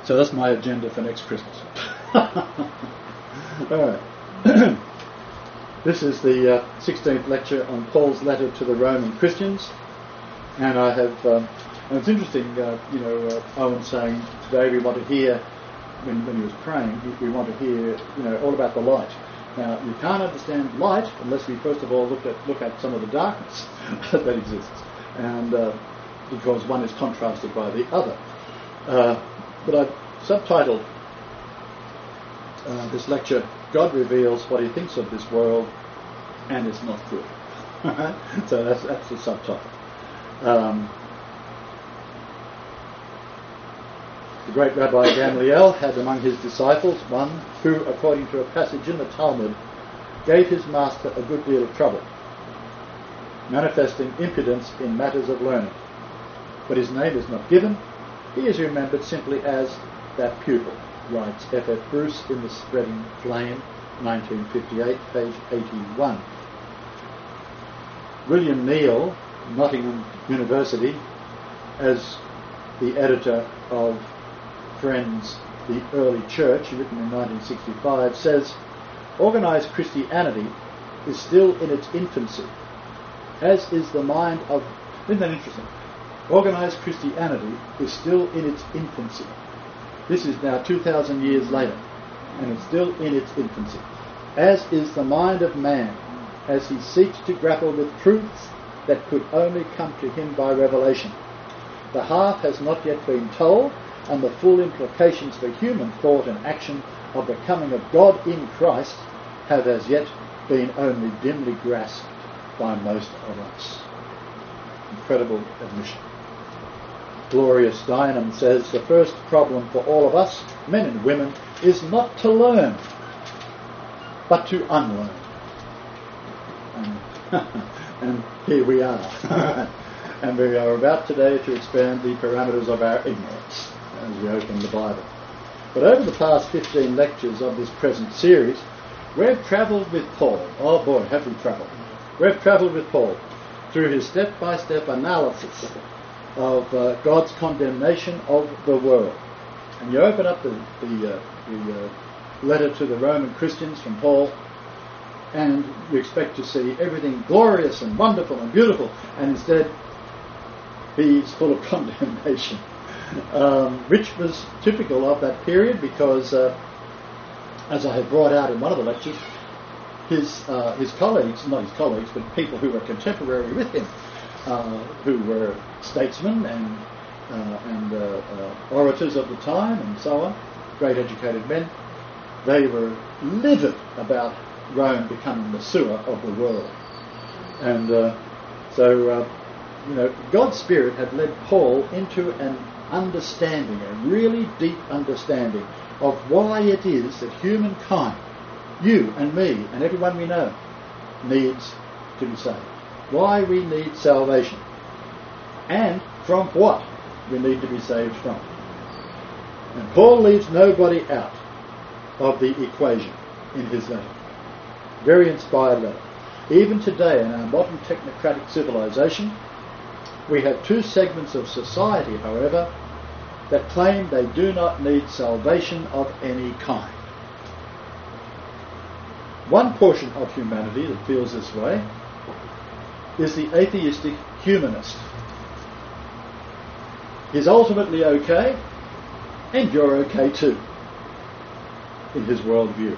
So that's my agenda for next Christmas. Alright. This is the 16th lecture on Paul's letter to the Roman Christians. And I have, and it's interesting, Owen saying today we want to hear, when he was praying, we want to hear, all about the light. Now, you can't understand light unless we first of all look at some of the darkness that exists, and because one is contrasted by the other. But I've subtitled this lecture, God Reveals What He Thinks of This World and It's Not Good. So that's the subtitle. The great Rabbi Gamliel had among his disciples one who, according to a passage in the Talmud, gave his master a good deal of trouble, manifesting impudence in matters of learning. But his name is not given. He is remembered simply as that pupil, writes F. F. Bruce in The Spreading Flame, 1958, page 81. William Neal, Nottingham University, as the editor of Friends, the Early Church, written in 1965, says, organised Christianity is still in its infancy, as is the mind of... Isn't that interesting? Organised Christianity is still in its infancy. This is now 2,000 years later, and it's still in its infancy. As is the mind of man, as he seeks to grapple with truths that could only come to him by revelation. The half has not yet been told, and the full implications for human thought and action of the coming of God in Christ have as yet been only dimly grasped by most of us. Incredible admission. Gloria Steinem says the first problem for all of us, men and women, is not to learn, but to unlearn. And here we are. And we are about today to expand the parameters of our ignorance as we open the Bible. But over the past 15 lectures of this present series, we've travelled with Paul. Oh boy, have we travelled. We've travelled with Paul through his step-by-step analysis of God's condemnation of the world. And you open up the letter to the Roman Christians from Paul, and you expect to see everything glorious and wonderful and beautiful, and instead he's full of condemnation, which was typical of that period because, as I had brought out in one of the lectures, his colleagues, not his colleagues, but people who were contemporary with him, who were statesmen and orators of the time and so on, great educated men, they were livid about Rome becoming the sewer of the world. And God's Spirit had led Paul into an understanding, a really deep understanding of why it is that humankind, you and me and everyone we know, needs to be saved. Why we need salvation. And from what we need to be saved from. And Paul leaves nobody out of the equation in his letter. Very inspired letter. Even today in our modern technocratic civilization, we have two segments of society, however, that claim they do not need salvation of any kind. One portion of humanity that feels this way is the atheistic humanist. He's ultimately okay, and you're okay too, in his worldview.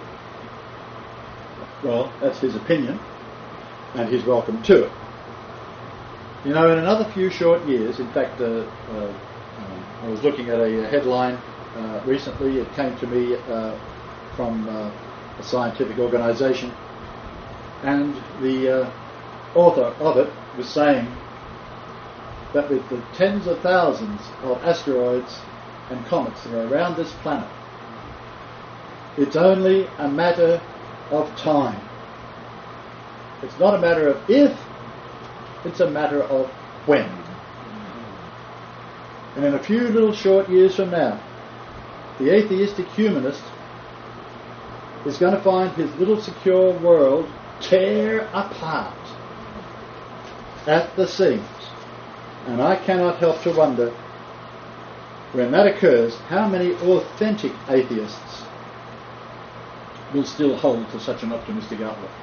Well, that's his opinion, and he's welcome to it. In another few short years, in fact, I was looking at a headline recently. It came to me from a scientific organisation, and the author of it was saying that with the tens of thousands of asteroids and comets that are around this planet, it's only a matter of time. It's not a matter of if, it's a matter of when. And in a few little short years from now, the atheistic humanist is going to find his little secure world tear apart at the seams. And I cannot help to wonder when that occurs, how many authentic atheists will still hold to such an optimistic outlook?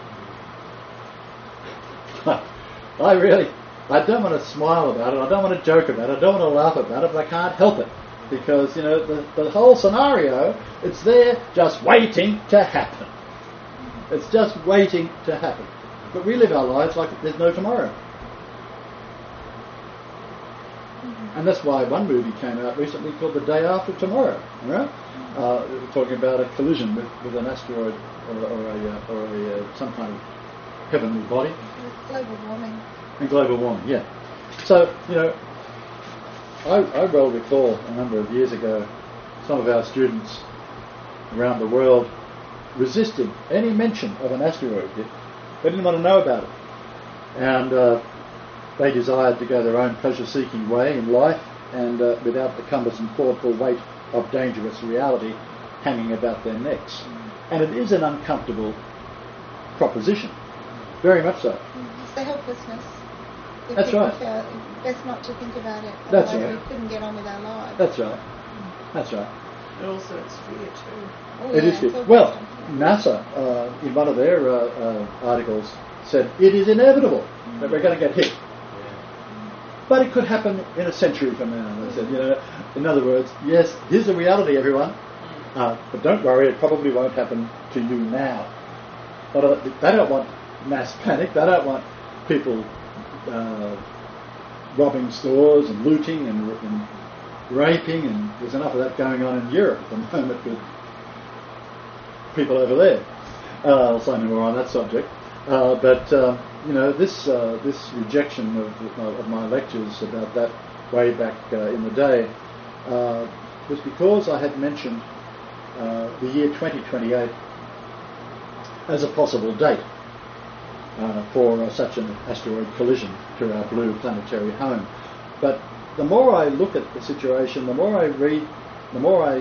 I don't want to smile about it, I don't want to joke about it, I don't want to laugh about it, but I can't help it. Because, the whole scenario, it's there just waiting to happen. It's just waiting to happen. But we live our lives like there's no tomorrow. And that's why one movie came out recently called The Day After Tomorrow, right? Talking about a collision with an asteroid or some kind of heavenly body. Global warming. And global warming, yeah. So, I well recall a number of years ago some of our students around the world resisted any mention of an asteroid hit. They didn't want to know about it. And they desired to go their own pleasure-seeking way in life and without the cumbersome, thoughtful weight of dangerous reality hanging about their necks. And it is an uncomfortable proposition. Very much so. It's the helplessness. That's right. Best not to think about it. That's Otherwise right. we couldn't get on with our lives. That's right. That's right. And also it's fear too. Oh, It yeah, is good. it's all Well, based on fear. NASA, in one of their articles, said it is inevitable that we're going to get hit. But it could happen in a century from now. They said, in other words, yes, here's the reality, everyone. But don't worry, it probably won't happen to you now. But they don't want mass panic. They don't want people robbing stores and looting and raping, and there's enough of that going on in Europe at the moment with people over there. I'll say no more on that subject. But this rejection of my lectures about that way back in the day was because I had mentioned the year 2028 as a possible date for such an asteroid collision to our blue planetary home. But the more I look at the situation, the more I read, the more I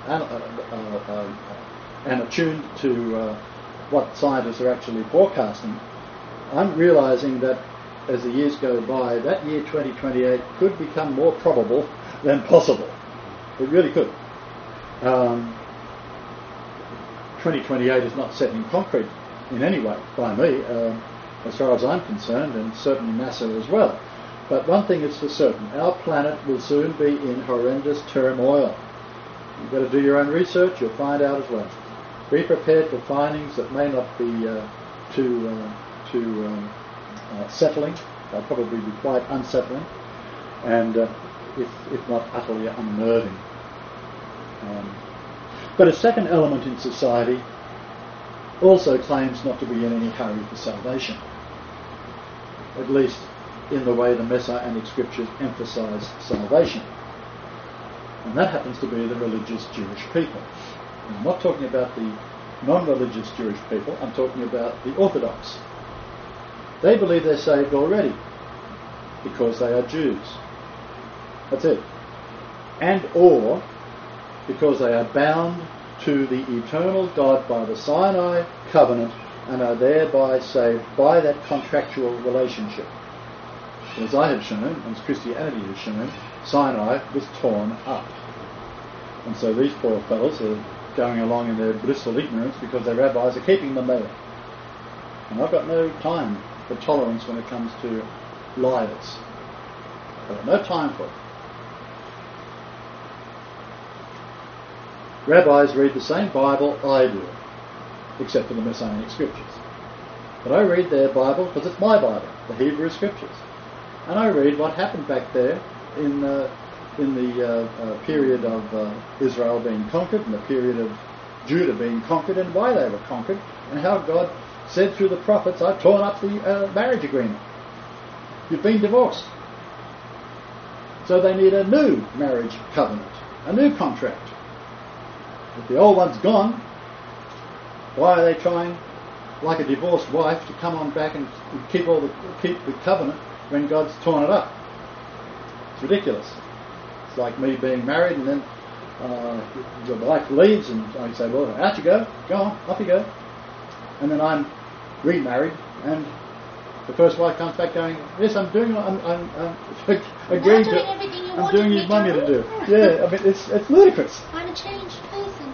am attuned to what scientists are actually forecasting, I'm realising that as the years go by, that year 2028 could become more probable than possible. It really could. 2028 is not set in concrete in any way by me, as far as I'm concerned, and certainly NASA as well. But one thing is for certain, our planet will soon be in horrendous turmoil. You've got to do your own research, you'll find out as well. Be prepared for findings that may not be too settling. They'll probably be quite unsettling, and if not utterly unnerving. But a second element in society also claims not to be in any hurry for salvation, at least in the way the Messianic scriptures emphasise salvation. And that happens to be the religious Jewish people. And I'm not talking about the non-religious Jewish people, I'm talking about the Orthodox. They believe they're saved already because they are Jews. That's it. And or because they are bound to the eternal God by the Sinai covenant and are thereby saved by that contractual relationship. As I have shown, and as Christianity has shown, Sinai was torn up. And so these poor fellows are going along in their blissful ignorance because their rabbis are keeping them there. And I've got no time for tolerance when it comes to liars. I've got no time for it. Rabbis read the same Bible I do, except for the Messianic scriptures. But I read their Bible because it's my Bible, the Hebrew scriptures. And I read what happened back there in the period of Israel being conquered, and the period of Judah being conquered, and why they were conquered, and how God said through the prophets, I've torn up the marriage agreement. You've been divorced. So they need a new marriage covenant, a new contract. If the old one's gone, why are they trying, like a divorced wife, to come on back and keep the covenant when God's torn it up? It's ridiculous. It's like me being married and then the wife leaves and I say, well, out you go on, off you go. And then I'm remarried and the first wife comes back going, yes, I'm agreeing to I'm doing you want me to do. Yeah, I mean, it's ludicrous. I'm a changed person.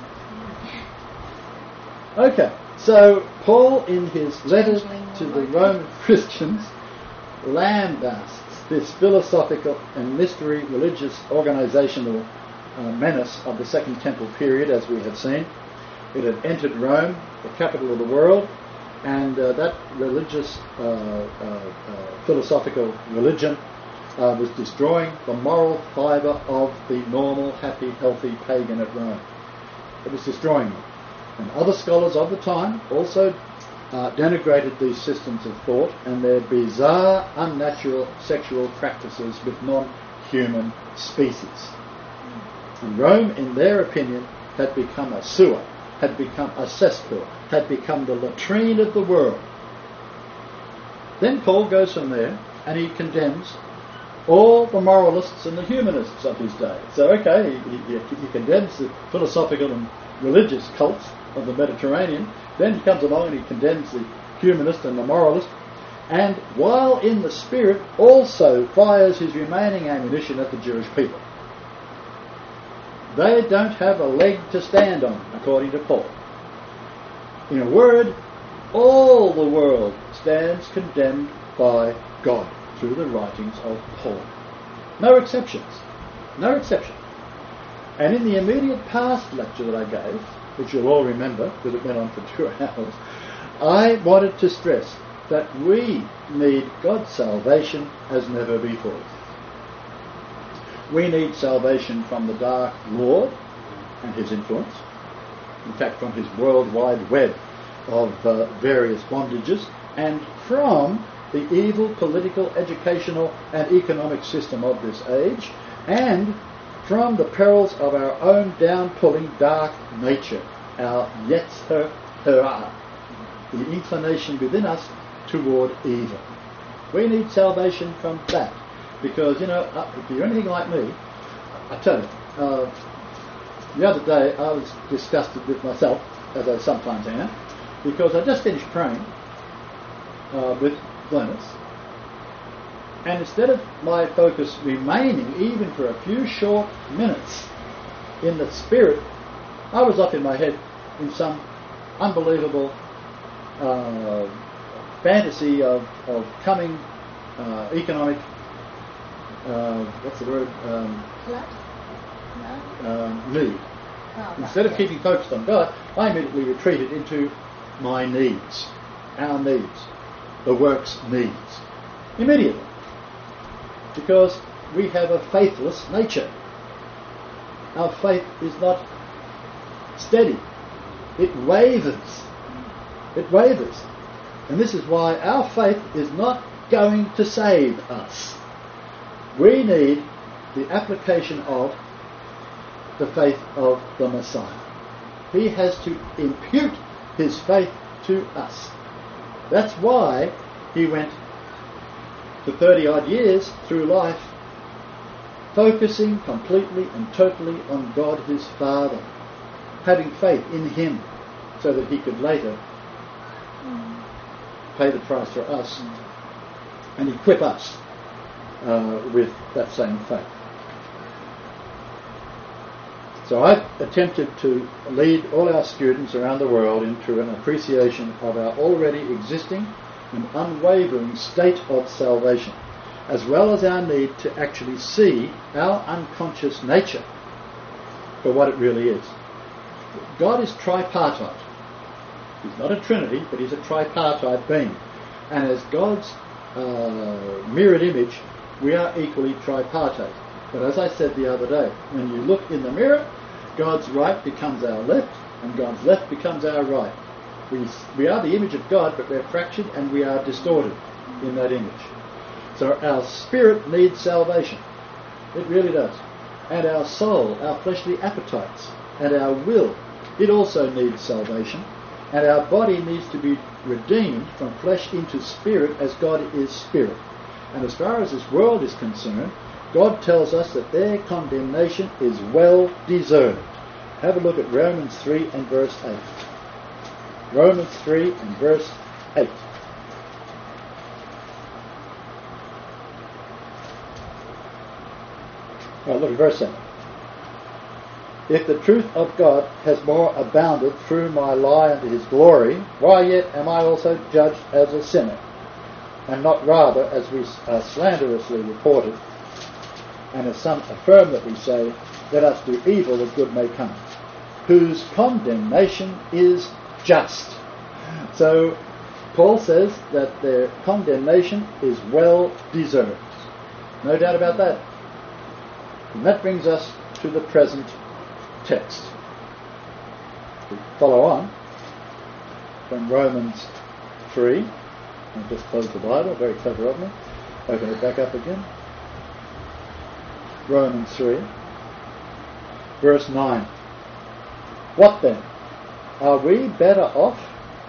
Okay, so Paul, in his letter to the Roman Christians, lambasts this philosophical and mystery religious organisational menace of the Second Temple period, as we have seen. It had entered Rome, the capital of the world, and that religious, philosophical religion was destroying the moral fibre of the normal, happy, healthy pagan at Rome. It was destroying them. And other scholars of the time also denigrated these systems of thought and their bizarre, unnatural sexual practices with non-human species. And Rome, in their opinion, had become a sewer, had become a cesspool, had become the latrine of the world. Then Paul goes from there and he condemns all the moralists and the humanists of his day. So, okay, he condemns the philosophical and religious cults of the Mediterranean. Then he comes along and he condemns the humanist and the moralist, and while in the spirit also fires his remaining ammunition at the Jewish people. They don't have a leg to stand on, according to Paul. In a word, all the world stands condemned by God through the writings of Paul. No exceptions. No exception. And in the immediate past lecture that I gave, which you'll all remember because it went on for 2 hours, I wanted to stress that we need God's salvation as never before. We need salvation from the Dark Lord and his influence, in fact from his worldwide web of various bondages, and from the evil political, educational and economic system of this age, and from the perils of our own down-pulling dark nature, our Yetzer Hara, the inclination within us toward evil. We need salvation from that, because, if you're anything like me, I tell you, the other day I was disgusted with myself, as I sometimes am, because I just finished praying with Glennis, and instead of my focus remaining even for a few short minutes in the spirit, I was up in my head in some unbelievable fantasy of coming economic, what's the word? Collapse? No? Need. Oh, Instead of yes. keeping focused on God, I immediately retreated into my needs, our needs, the work's needs. Immediately. Because we have a faithless nature. Our faith is not steady. It wavers. It wavers. And this is why our faith is not going to save us. We need the application of the faith of the Messiah. He has to impute his faith to us. That's why he went for 30-odd years through life focusing completely and totally on God his Father, having faith in him so that he could later pay the price for us and equip us with that same faith. So I've attempted to lead all our students around the world into an appreciation of our already existing and unwavering state of salvation, as well as our need to actually see our unconscious nature for what it really is. God is tripartite. He's not a trinity, but he's a tripartite being. And as God's mirrored image, we are equally tripartite. But as I said the other day, when you look in the mirror, God's right becomes our left, and God's left becomes our right. We are the image of God, but we're fractured and we are distorted in that image. So our spirit needs salvation. It really does. And our soul, our fleshly appetites, and our will, it also needs salvation. And our body needs to be redeemed from flesh into spirit, as God is spirit. And as far as this world is concerned, God tells us that their condemnation is well deserved. Have a look at Romans 3 and verse 8. Romans 3 and verse 8. Right, look at verse 7. If the truth of God has more abounded through my lie unto his glory, why yet am I also judged as a sinner, and not rather as we are slanderously reported, and as some affirm that we say, let us do evil that good may come, whose condemnation is just. So Paul says that their condemnation is well deserved. No doubt about that. And that brings us to the present text. We follow on from Romans 3. I'll just close the Bible, very clever of me. Open it back up again. Romans 3, verse 9. What then? Are we better off?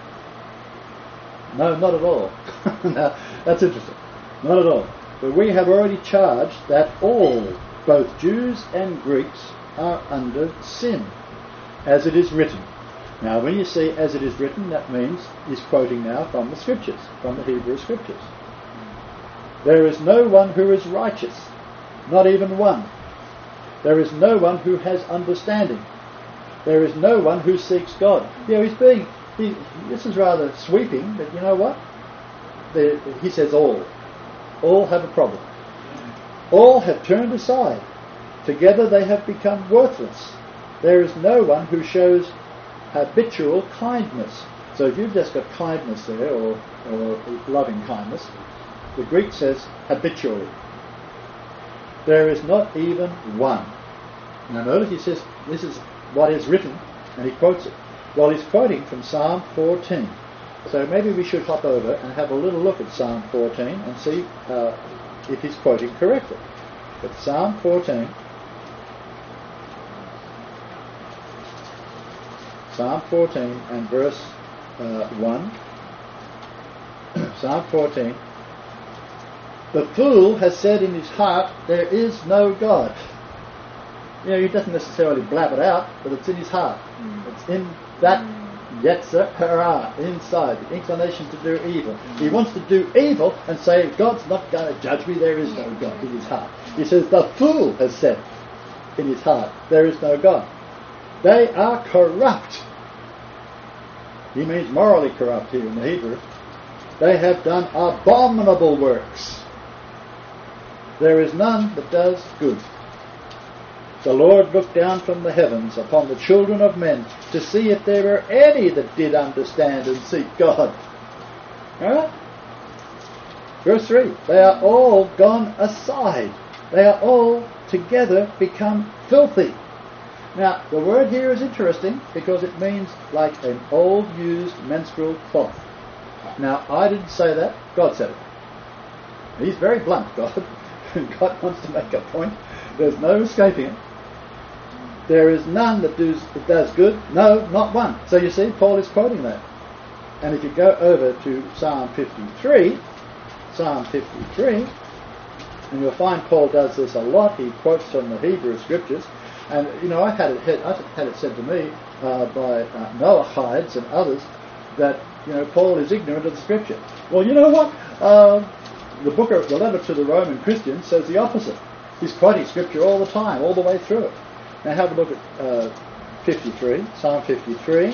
No, not at all. Now, that's interesting. Not at all. But we have already charged that all, both Jews and Greeks, are under sin, as it is written. Now, when you see as it is written, that means he's quoting now from the Scriptures, from the Hebrew Scriptures. There is no one who is righteous, not even one. There is no one who has understanding. There is no one who seeks God. This is rather sweeping, but you know what? He says all. All have a problem. All have turned aside. Together they have become worthless. There is no one who shows habitual kindness. So if you've just got kindness there, or loving kindness, the Greek says habitually. There is not even one. Now notice he says this is what is written, and he quotes it. Well, he's quoting from Psalm 14. So maybe we should hop over and have a little look at Psalm 14 and see if he's quoting correctly. But Psalm 14, and verse 1. Psalm 14. The fool has said in his heart, there is no God. You know, he doesn't necessarily blab it out, but it's in his heart. It's in that Yetzer Hara, inside, the inclination to do evil. He wants to do evil and say, God's not going to judge me, there is no God, in his heart. He says, the fool has said in his heart, there is no God. They are corrupt. He means morally corrupt here in the Hebrew. They have done abominable works. There is none that does good. The Lord looked down from the heavens upon the children of men to see if there were any that did understand and seek God. Alright? Verse 3. They are all gone aside. They are all together become filthy. Now, the word here is interesting because it means like an old used menstrual cloth. Now, I didn't say that. God said it. He's very blunt, God. God wants to make a point. There's no escaping it. There is none that does good. No, not one. So you see, Paul is quoting that. And if you go over to Psalm 53, and you'll find Paul does this a lot. He quotes from the Hebrew Scriptures. And, you know, I've had it said to me by Noachides and others that, you know, Paul is ignorant of the Scripture. Well, you know what? The letter to the Roman Christians says the opposite. He's quoting Scripture all the time, all the way through it. Now have a look at 53, Psalm 53,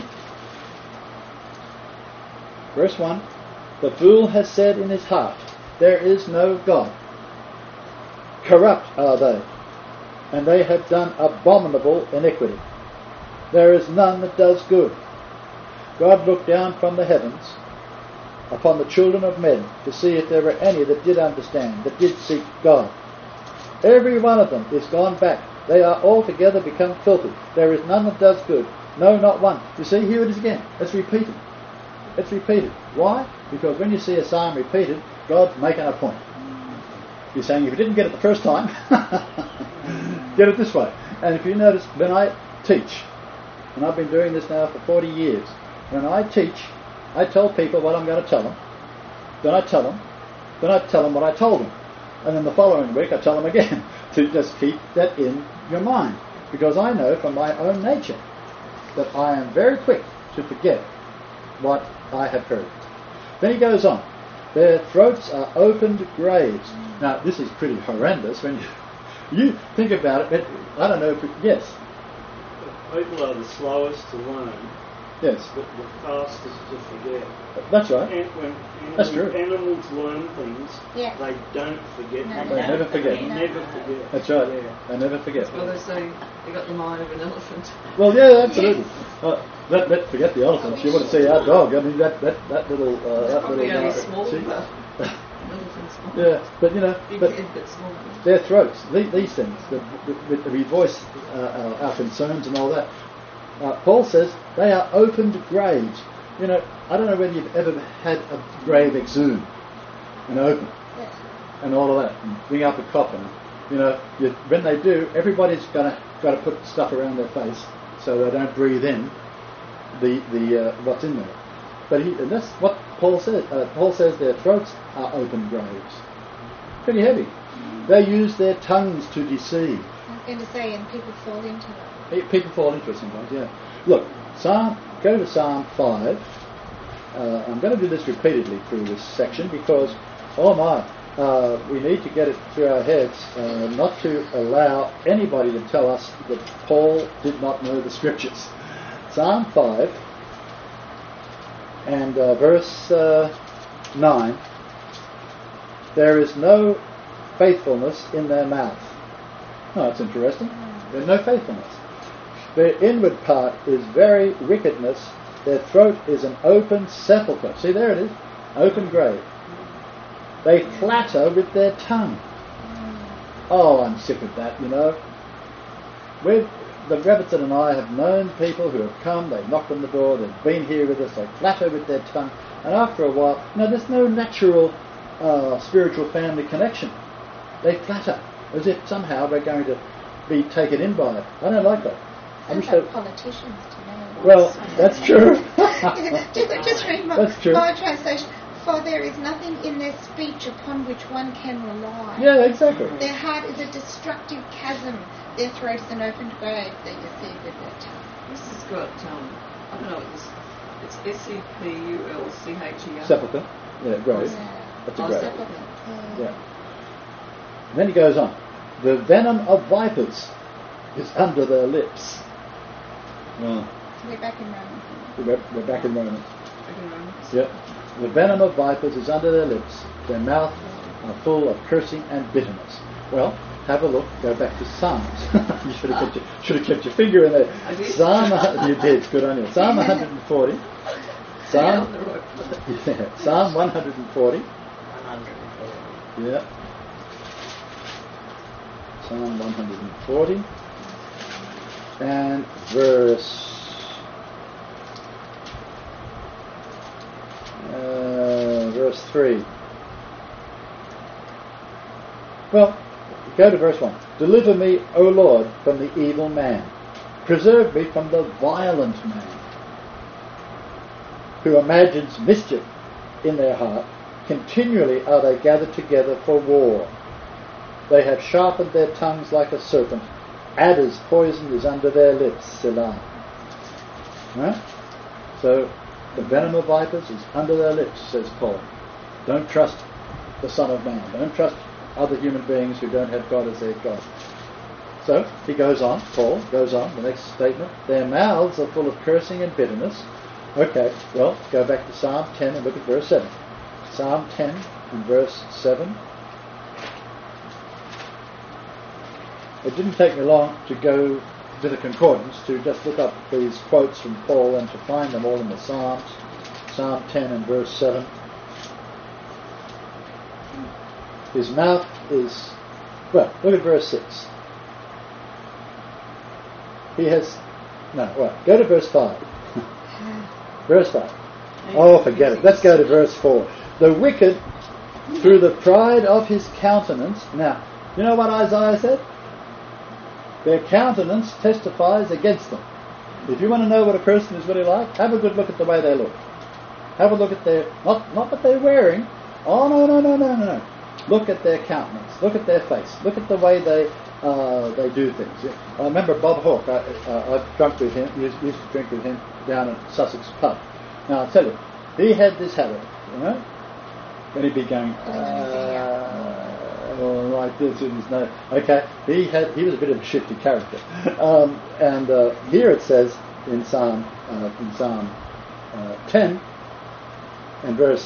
verse 1. The fool has said in his heart, there is no God. Corrupt are they, and they have done abominable iniquity. There is none that does good. God looked down from the heavens upon the children of men to see if there were any that did understand, that did seek God. Every one of them is gone back. They are altogether become filthy. There is none that does good. No, not one. You see, here it is again. It's repeated. It's repeated. Why? Because when you see a psalm repeated, God's making a point. He's saying, if you didn't get it the first time, get it this way. And if you notice, when I teach, and I've been doing this now for 40 years, when I teach, I tell people what I'm going to tell them. Then I tell them. Then I tell them what I told them. And then the following week I tell them again. To just keep that in your mind. Because I know from my own nature that I am very quick to forget what I have heard. Then he goes on. Their throats are opened graves. Now this is pretty horrendous when You think about it, but I don't know if yes, People are the slowest to learn, yes, but the fastest to forget. that's right. And when That's true. animals learn things, Yeah. they don't forget. No, They never forget. They never forget. That's right. Yeah. They never forget. Well, they say you got the mind of an elephant. Well, yeah, absolutely. Let forget the elephants. You want to see our dog? I mean, that little Probably only small, see? but elephant's small. Yeah, but you know, Big but head, but small. their throats, these things, we voice our concerns and all that. Paul says they are opened graves. You know, I don't know whether you've ever had a grave exhumed and open Yes. and all of that, and bring up a coffin. You know, when they do, everybody's got to put stuff around their face so they don't breathe in the what's in there. And that's what Paul says. Paul says their throats are open graves. Pretty heavy. They use their tongues to deceive. I was going to say, and people fall into it. People fall into it sometimes, yeah. Look, go to Psalm 5. I'm going to do this repeatedly through this section because, oh my, we need to get it through our heads, not to allow anybody to tell us that Paul did not know the Scriptures. Psalm 5 and verse 9. There is no faithfulness in their mouth. Oh, that's interesting. There's no faithfulness. Their inward part is very wickedness. Their throat is an open sepulchre. See, there it is. Open grave. They flatter with their tongue. Oh, I'm sick of that, you know. The Rebbitzin and I have known people who have come, they've knocked on the door, they've been here with us, they flatter with their tongue, and after a while, there's no natural spiritual family connection. They flatter, as if somehow we're going to be taken in by it. I don't like that. Sounds like politicians to me. Well, that's true. just read That's true. my translation. For there is nothing in their speech upon which one can rely. Yeah, exactly. Their heart is a destructive chasm. Their throat is an opened grave that you see with their tongue. This has got, I don't know what this, it's S-E-P-U-L-C-H-E-R. Sepulchre. Yeah, grave. Yeah. That's a Oh, grave. sepulchre. Yeah. And then he goes on. The venom of vipers is under their lips. Oh, We're back in Romans. we're back in Romans. Okay, Romans. Yep. The venom of vipers is under their lips. Their mouth are full of cursing and bitterness. Well, have a look. Go back to Psalms. You should have kept your finger in there. I did. You did. Good on you. Psalm 140. Psalm 140. Yeah. Psalm 140 and verse 3. Well, go to verse 1. Deliver me, O Lord, from the evil man. Preserve me from the violent man, who imagines mischief in their heart. Continually are they gathered together for war. They have sharpened their tongues like a serpent. Adder's poison is under their lips. Selah. Right? So, the venom of vipers is under their lips, says Paul. Don't trust the Son of Man. Don't trust other human beings who don't have God as their God. So, he goes on, Paul goes on, the next statement. Their mouths are full of cursing and bitterness. Okay, well, go back to Psalm 10 and look at verse 7. Psalm 10 and verse 7. It didn't take me long to go to the concordance to just look up these quotes from Paul and to find them all in the Psalms. Psalm 10 and verse 7. His mouth is... Well, look at verse 6. He has... No, well, go to verse 5. Verse 5. Oh, forget it. Let's go to verse 4. The wicked, through the pride of his countenance... Now, you know what Isaiah said? Their countenance testifies against them. If you want to know what a person is really like, have a good look at the way they look. Have a look at their... Not what they're wearing. Oh, no. Look at their countenance. Look at their face. Look at the way they do things. I remember Bob Hawke. I've drunk with him. Used to drink with him down at Sussex pub. Now I'll tell you, he had this habit. You know, when he'd be going, like this in his nose. Okay, he was a bit of a shifty character. And here it says in Psalm 10 and verse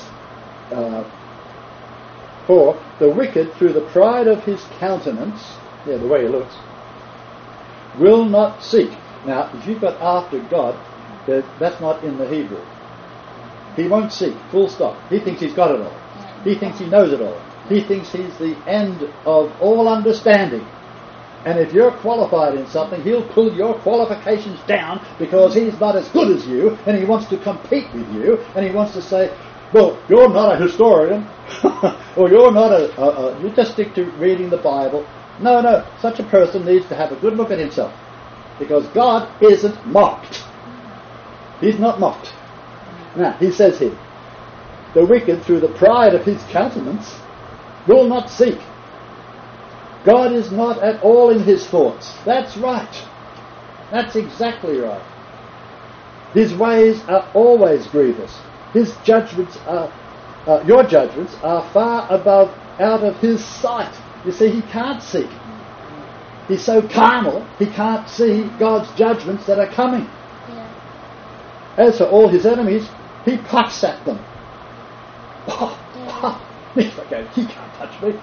4, the wicked through the pride of his countenance, the way he looks, will not seek. Now, if you've got after God, that's not in the Hebrew. He won't seek, full stop. He thinks he's got it all. He thinks he knows it all. He thinks he's the end of all understanding. And if you're qualified in something, he'll pull your qualifications down because he's not as good as you, and he wants to compete with you, and he wants to say, well, you're not a historian, or you're not you just stick to reading the Bible. No, such a person needs to have a good look at himself, because God isn't mocked. He's not mocked. Now, he says here, the wicked through the pride of his countenance will not seek. God is not at all in his thoughts. That's right. That's exactly right. His ways are always grievous. His judgments are, your judgments are far above, out of his sight. You see, he can't see. He's so carnal, he can't see God's judgments that are coming. Yeah. As for all his enemies, he puffs at them. He's like, he can't touch me.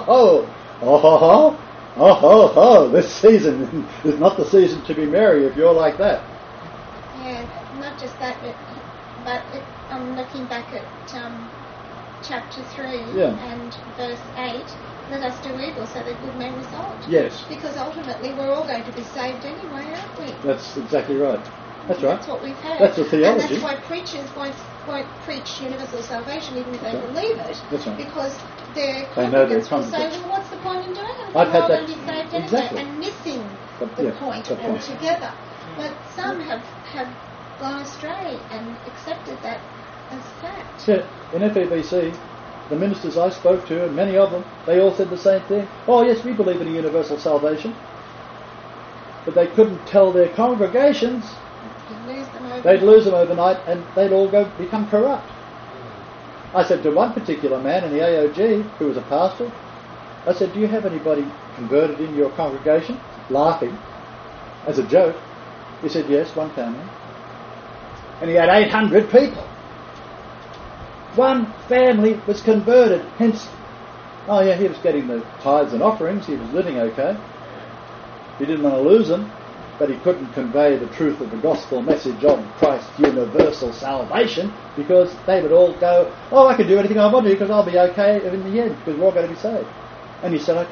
This season is not the season to be merry if you're like that. Yeah, not just that, but I'm looking back at chapter 3 and verse 8. Let us do evil so that good may result. Yes. Because ultimately we're all going to be saved anyway, aren't we? That's exactly right. That's right. That's what we've heard. That's the theology. And that's why preachers won't preach universal salvation even if they believe it. That's right. because their They know their congregants will say, congregants. well, what's the point in doing it? I've We're had all that- going to be saved anyway, exactly. and missing But, the yeah, point the point. altogether. But some have gone astray and accepted that as fact. Yeah, in FEBC, the ministers I spoke to, and many of them, they all said the same thing. Oh yes, we believe in a universal salvation. But they couldn't tell their congregations. You'd lose them overnight. They'd lose them overnight and they'd all become corrupt. I said to one particular man in the AOG, who was a pastor, I said, do you have anybody converted in your congregation? Laughing, as a joke. He said, yes, one family. And he had 800 people. One family was converted, hence, he was getting the tithes and offerings, he was living okay. He didn't want to lose them, but he couldn't convey the truth of the gospel message of Christ's universal salvation, because they would all go, I can do anything I want to because I'll be okay in the end, because we're all going to be saved. And he said,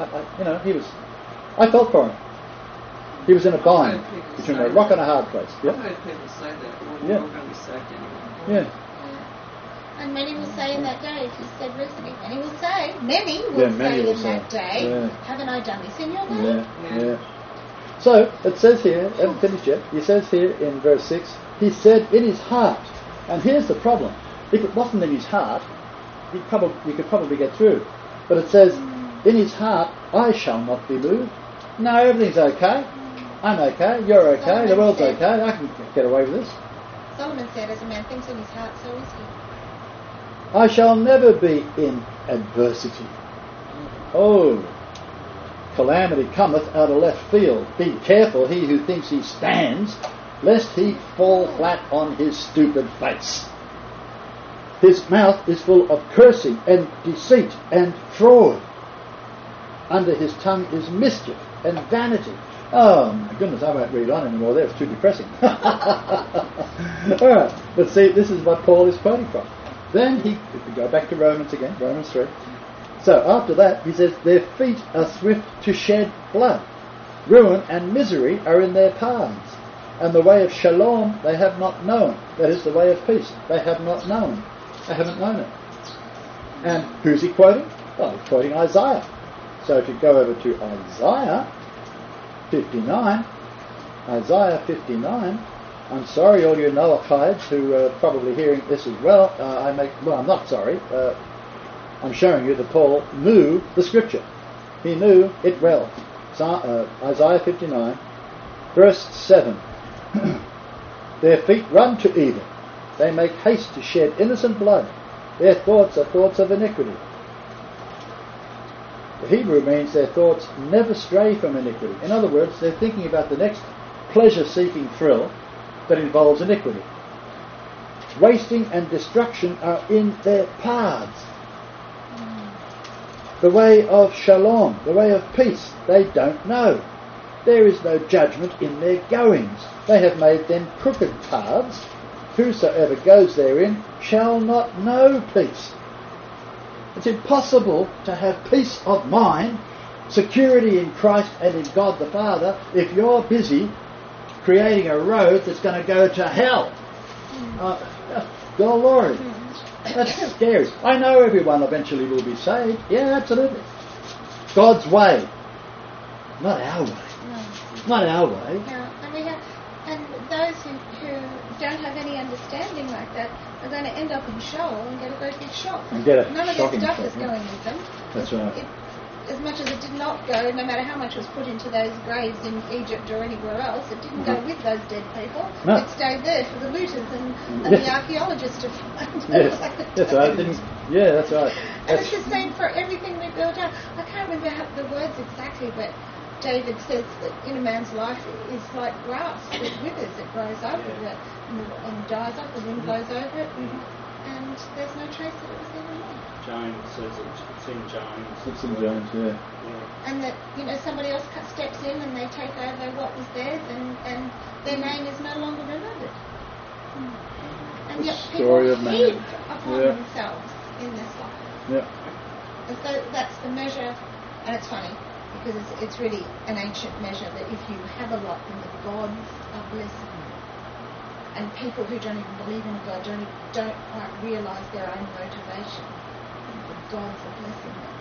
I felt for him. He was in a bind between a rock and a hard place. I've heard people say that, we're all going to be saved anyway. Yeah. And many will say in that day, if you said recently, many will say that day, haven't I done this in your name? Yeah. So, it says here, I haven't finished yet, he says here in verse 6, he said in his heart, and here's the problem, if it wasn't in his heart, you could probably get through. But it says, in his heart, I shall not be moved. No, everything's okay. I'm okay, you're okay, the world's okay, I can get away with this. Solomon said, as a man thinks in his heart, so is he. I shall never be in adversity. Oh, calamity cometh out of left field. Be careful, he who thinks he stands, lest he fall flat on his stupid face. His mouth is full of cursing and deceit and fraud. Under his tongue is mischief and vanity. Oh my goodness, I won't read on anymore there, it's too depressing. Alright, but see, this is what Paul is quoting from. Then if we go back to Romans again, Romans 3. So after that, he says, their feet are swift to shed blood. Ruin and misery are in their paths. And the way of shalom they have not known. That is the way of peace. They have not known. They haven't known it. And who's he quoting? Well, he's quoting Isaiah. So if you go over to Isaiah 59, I'm sorry, all you Noachites who are probably hearing this as well. I'm not sorry. I'm showing you that Paul knew the Scripture. He knew it well. Isaiah 59, verse 7. Their feet run to evil. They make haste to shed innocent blood. Their thoughts are thoughts of iniquity. The Hebrew means their thoughts never stray from iniquity. In other words, they're thinking about the next pleasure-seeking thrill that involves iniquity. Wasting and destruction are in their paths. The way of shalom, the way of peace, they don't know. There is no judgment in their goings. They have made them crooked paths. Whosoever goes therein shall not know peace. It's impossible to have peace of mind, security in Christ and in God the Father, if you're busy creating a road that's going to go to hell. God Lord, that's scary. I know everyone eventually will be saved. Yeah, absolutely. God's way, not our way. No. Not our way. Yeah, and those who don't have any understanding like that are going to end up in Sheol and get a great big shock. And get a None of their shocking stuff shock, is yeah. going with them. That's right. As much as it did not go, no matter how much was put into those graves in Egypt or anywhere else, it didn't go with those dead people. No. It stayed there for the looters and Yes. the archaeologists to find. Yes, that's right. That's right. And it's the same for everything we build up. I can't remember the words exactly, but David says that in a man's life is like grass. It withers, it grows up, and dies up, the wind blows over it, and there's no trace that it was there anymore. James says it's in James. It's in James, yeah. And that, somebody else steps in and they take over what was theirs, and their name is no longer remembered. And The yet story people of man. feed upon Yeah. themselves in this life. Yeah. And so that's the measure, and it's funny, because it's really an ancient measure that if you have a lot, then the gods are blessing you. And people who don't even believe in God don't quite realise their own motivation. The gods are blessing them.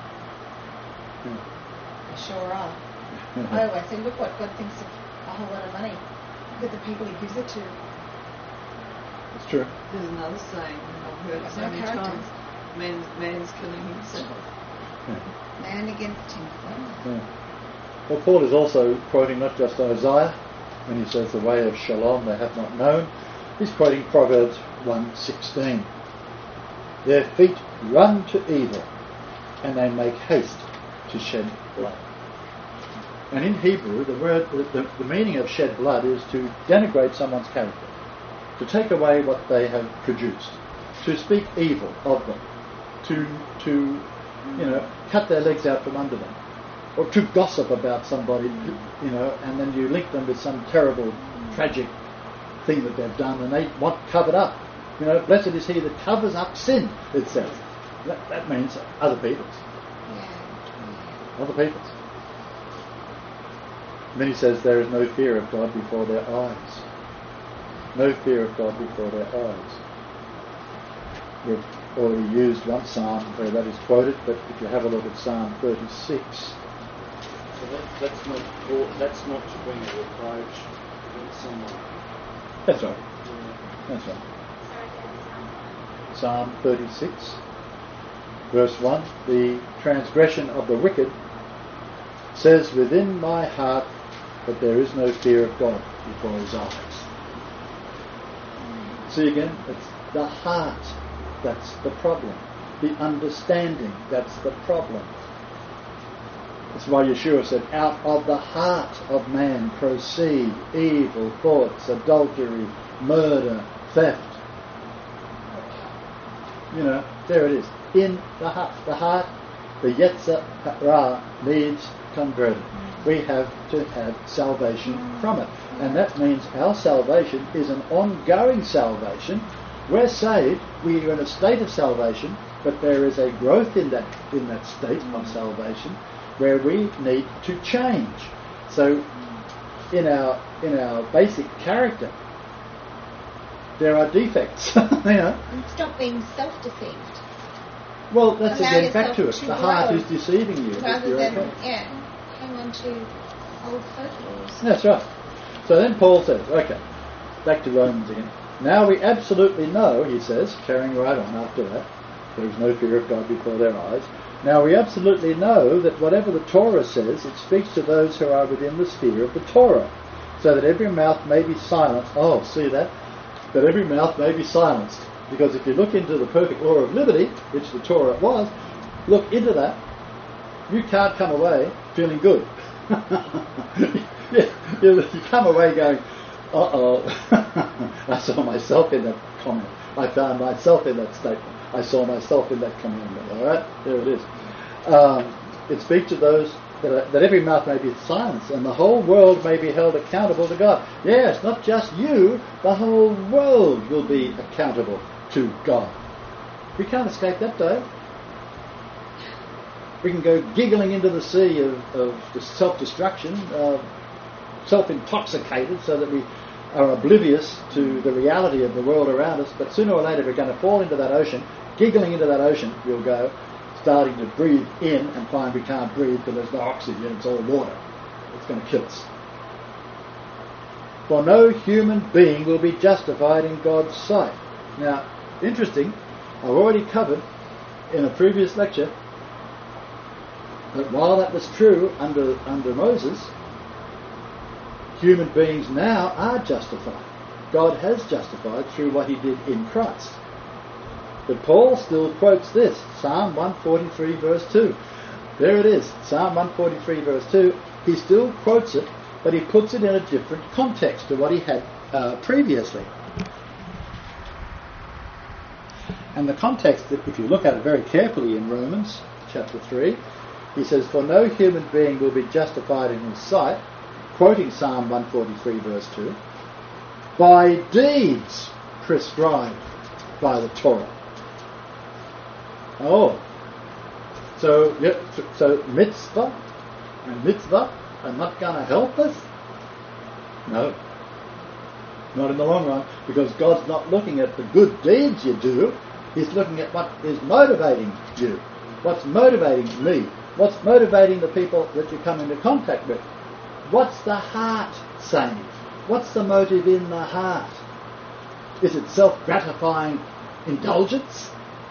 They sure are. I always say, look what God thinks of a whole lot of money. Look at the people He gives it to. It's true. There's another saying I've heard Got so no many characters. times. Man's killing himself. Man against him. Yeah. Well, Paul is also quoting not just Isaiah when he says the way of shalom they have not known. He's quoting Proverbs 1:16. Their feet run to evil, and they make haste to shed blood. And in Hebrew, the meaning of shed blood is to denigrate someone's character, to take away what they have produced, to speak evil of them, to cut their legs out from under them, or to gossip about somebody, and then you link them with some terrible, tragic thing that they've done, and they want covered up. Blessed is he that covers up sin, it says. That means other people's. Other people's. And then he says there is no fear of God before their eyes. No fear of God before their eyes. We've already used one psalm where that is quoted, but if you have a look at Psalm 36. So that's not to bring a reproach against someone. That's right. Yeah. That's right. Psalm 36, verse 1. The transgression of the wicked says within my heart that there is no fear of God before his eyes. See again, it's the heart that's the problem. The understanding, that's the problem. That's why Yeshua said, out of the heart of man proceed evil thoughts, adultery, murder, theft. There it is. In the heart, the Yetzer Hara needs converted. We have to have salvation from it. And that means our salvation is an ongoing salvation. We're saved, we are in a state of salvation, but there is a growth in that state of salvation where we need to change. So in our basic character, there are defects. And stop being self-deceived. Well, that's Allow again back to it. yourself The to heart grow is deceiving you. Rather You're than, okay. hang on to old folklores. That's right. So then Paul says, okay, back to Romans again. Now we absolutely know, he says, carrying right on after that, there is no fear of God before their eyes. Now we absolutely know that whatever the Torah says, it speaks to those who are within the sphere of the Torah, so that every mouth may be silenced. Oh, see that? That every mouth may be silenced. Because if you look into the perfect law of liberty, which the Torah was, look into that, You can't come away feeling good. You come away going, uh-oh, I saw myself in that comment. I found myself in that statement. I saw myself in that commandment. All right, there it is. It speaks to those that every mouth may be silenced and the whole world may be held accountable to God. Yes, not just you, the whole world will be accountable to God. We can't escape that day. We can go giggling into the sea of self-destruction, self-intoxicated, so that we are oblivious to the reality of the world around us, but sooner or later we're going to fall into that ocean. Giggling into that ocean we'll go, starting to breathe in and find we can't breathe because there's no oxygen, it's all water. It's going to kill us. For no human being will be justified in God's sight. Now, interesting, I've already covered in a previous lecture that while that was true under Moses, human beings now are justified. God has justified through what he did in Christ. But Paul still quotes this, Psalm 143 verse 2. There it is, Psalm 143 verse 2. He still quotes it, but he puts it in a different context to what he had previously. And the context, if you look at it very carefully in Romans chapter 3, he says, for no human being will be justified in his sight, quoting Psalm 143 verse 2, by deeds prescribed by the Torah. Oh, so mitzvah and mitzvah are not going to help us? No, not in the long run, because God's not looking at the good deeds you do. He's looking at what is motivating you, what's motivating me, what's motivating the people that you come into contact with. What's the heart saying? What's the motive in the heart? Is it self-gratifying indulgence?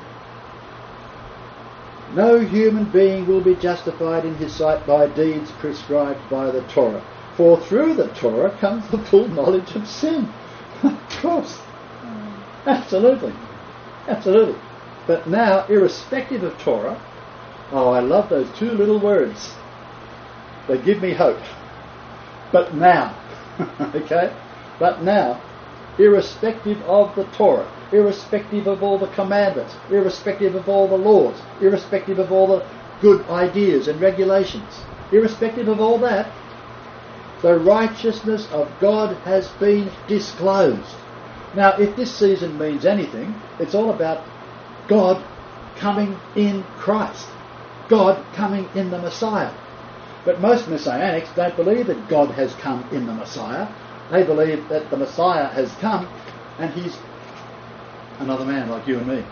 No human being will be justified in his sight by deeds prescribed by the Torah. For through the Torah comes the full knowledge of sin. Of course. Absolutely. Absolutely. But now, irrespective of Torah, oh, I love those two little words. They give me hope. But now, okay? But now, irrespective of the Torah, irrespective of all the commandments, irrespective of all the laws, irrespective of all the good ideas and regulations, irrespective of all that, the righteousness of God has been disclosed. Now, if this season means anything, it's all about God coming in Christ, God coming in the Messiah. But most Messianics don't believe that God has come in the Messiah. They believe that the Messiah has come and he's another man like you and me.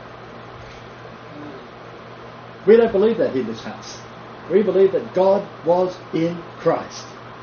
We don't believe that in this house. We believe that God was in Christ.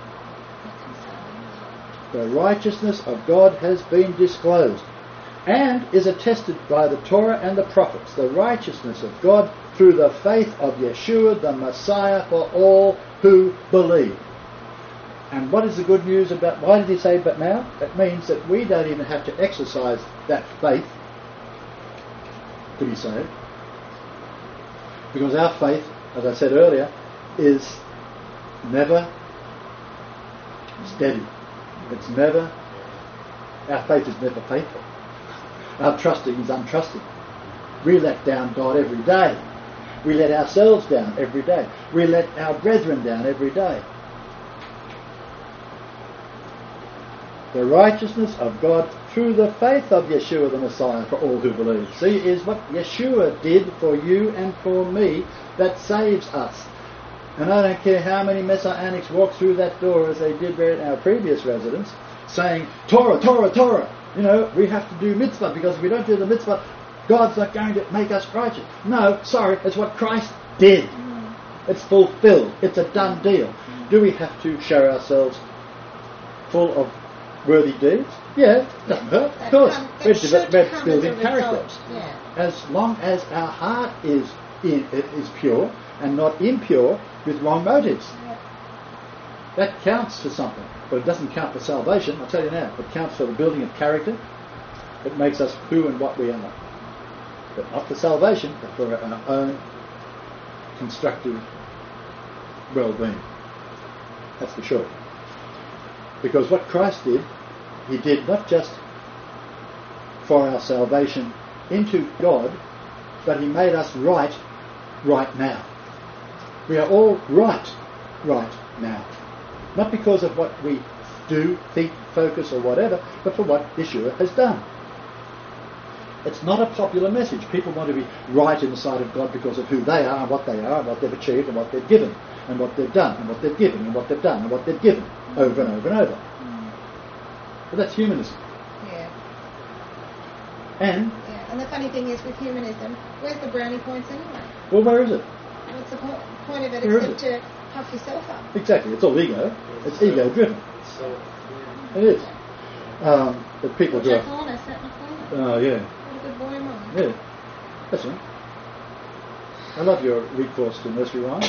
The righteousness of God has been disclosed and is attested by the Torah and the prophets, the righteousness of God through the faith of Yeshua, the Messiah, for all who believe. And what is the good news about, why did he say but now? It means that we don't even have to exercise that faith to be saved. Because our faith, as I said earlier, is never steady. It's never, our faith is never faithful. Our trusting is untrusting. We let down God every day. We let ourselves down every day. We let our brethren down every day. The righteousness of God through the faith of Yeshua the Messiah for all who believe. See, is what Yeshua did for you and for me that saves us. And I don't care how many Messianics walk through that door as they did in our previous residence, saying, Torah, Torah, Torah. You know, we have to do mitzvah, because if we don't do the mitzvah, God's not going to make us righteous. No, sorry, it's what Christ did. It's fulfilled. It's a done deal. Do we have to show ourselves full of worthy deeds? Yeah, doesn't hurt. Of course, we're building character. Yeah. As long as our heart is pure and not impure with wrong motives. Yeah. That counts for something, but it doesn't count for salvation. I'll tell you now, it counts for the building of character. It makes us who and what we are. But not for salvation, but for our own constructive well-being. That's for sure. Because what Christ did, he did not just for our salvation into God, but he made us right now. We are all right now. Not because of what we do, think, focus or whatever, but for what Yeshua has done. It's not a popular message. People want to be right in the sight of God because of who they are and what they've achieved and what they've given and what they've done and what they've given and what they've done and what they've given over and over and over. But that's humanism. Yeah. And And the funny thing is with humanism, where's the brownie points anyway? well, where is it? What's the point of it Where is except to puff yourself up? Exactly. It's all ego. It's ego driven. So, It is. But people do. Jack Horner sat in the corner. Oh yeah. What a good boy, Mum. Yeah. That's right. I love your recourse to nursery rhymes.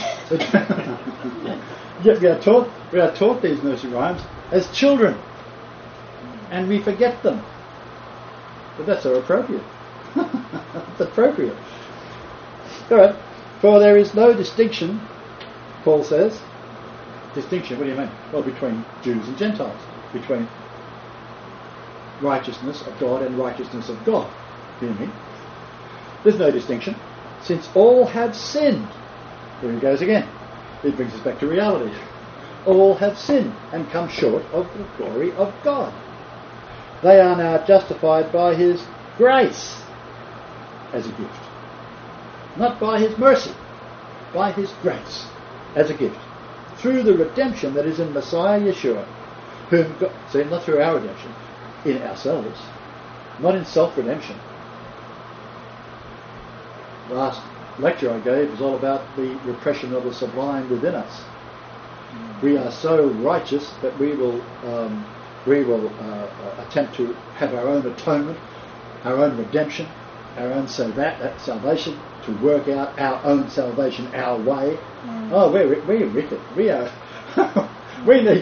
Yet we are taught these nursery rhymes as children, and we forget them. But that's so appropriate. It's appropriate. All right. For there is no distinction, Paul says. Distinction, what do you mean? Well, between Jews and Gentiles. Between righteousness of God and righteousness of God. Do you mean? There's no distinction. Since all have sinned. Here he goes again. He brings us back to reality. All have sinned and come short of the glory of God. They are now justified by his grace as a gift. Not by his mercy, by his grace as a gift. Through the redemption that is in Messiah Yeshua, whom God, see, not through our redemption, in ourselves, not in self-redemption. Last lecture I gave was all about the repression of the sublime within us. We are so righteous that we will attempt to have our own atonement, our own redemption, our own salvation, to work out our own salvation our way. Oh, we're wicked. We are. we need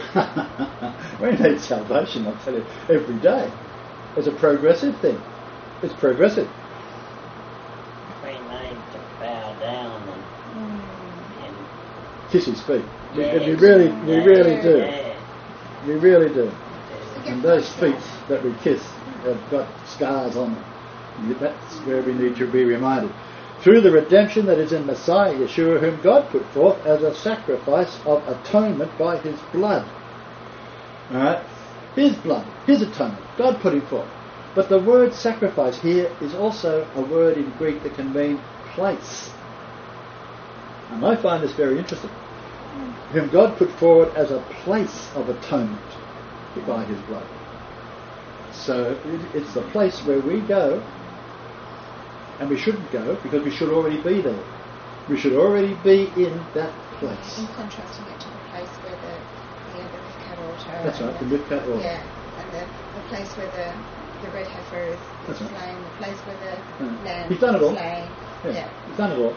salvation. I tell you, every day. It's a progressive thing. It's progressive. We need to bow down and Kiss his feet. yes, We really do. yeah. We really do. To And get those feet myself. that we kiss have got scars on them. That's where we need to be reminded. Through the redemption that is in Messiah Yeshua, whom God put forth as a sacrifice of atonement by his blood. Alright? His blood, his atonement. God put him forth. But the word sacrifice here is also a word in Greek that can mean place. And I find this very interesting. Whom God put forward as a place of atonement by his blood. So it's the place where we go, and we shouldn't go because we should already be there. We should already be in that place. In contrasting it to the place where the Mifkat altar. That's right, the Mifkat altar. Yeah, and the place where the red heifer is That's right. slain, the place where the lamb He's done it all. is slain. Yeah. He's done it all.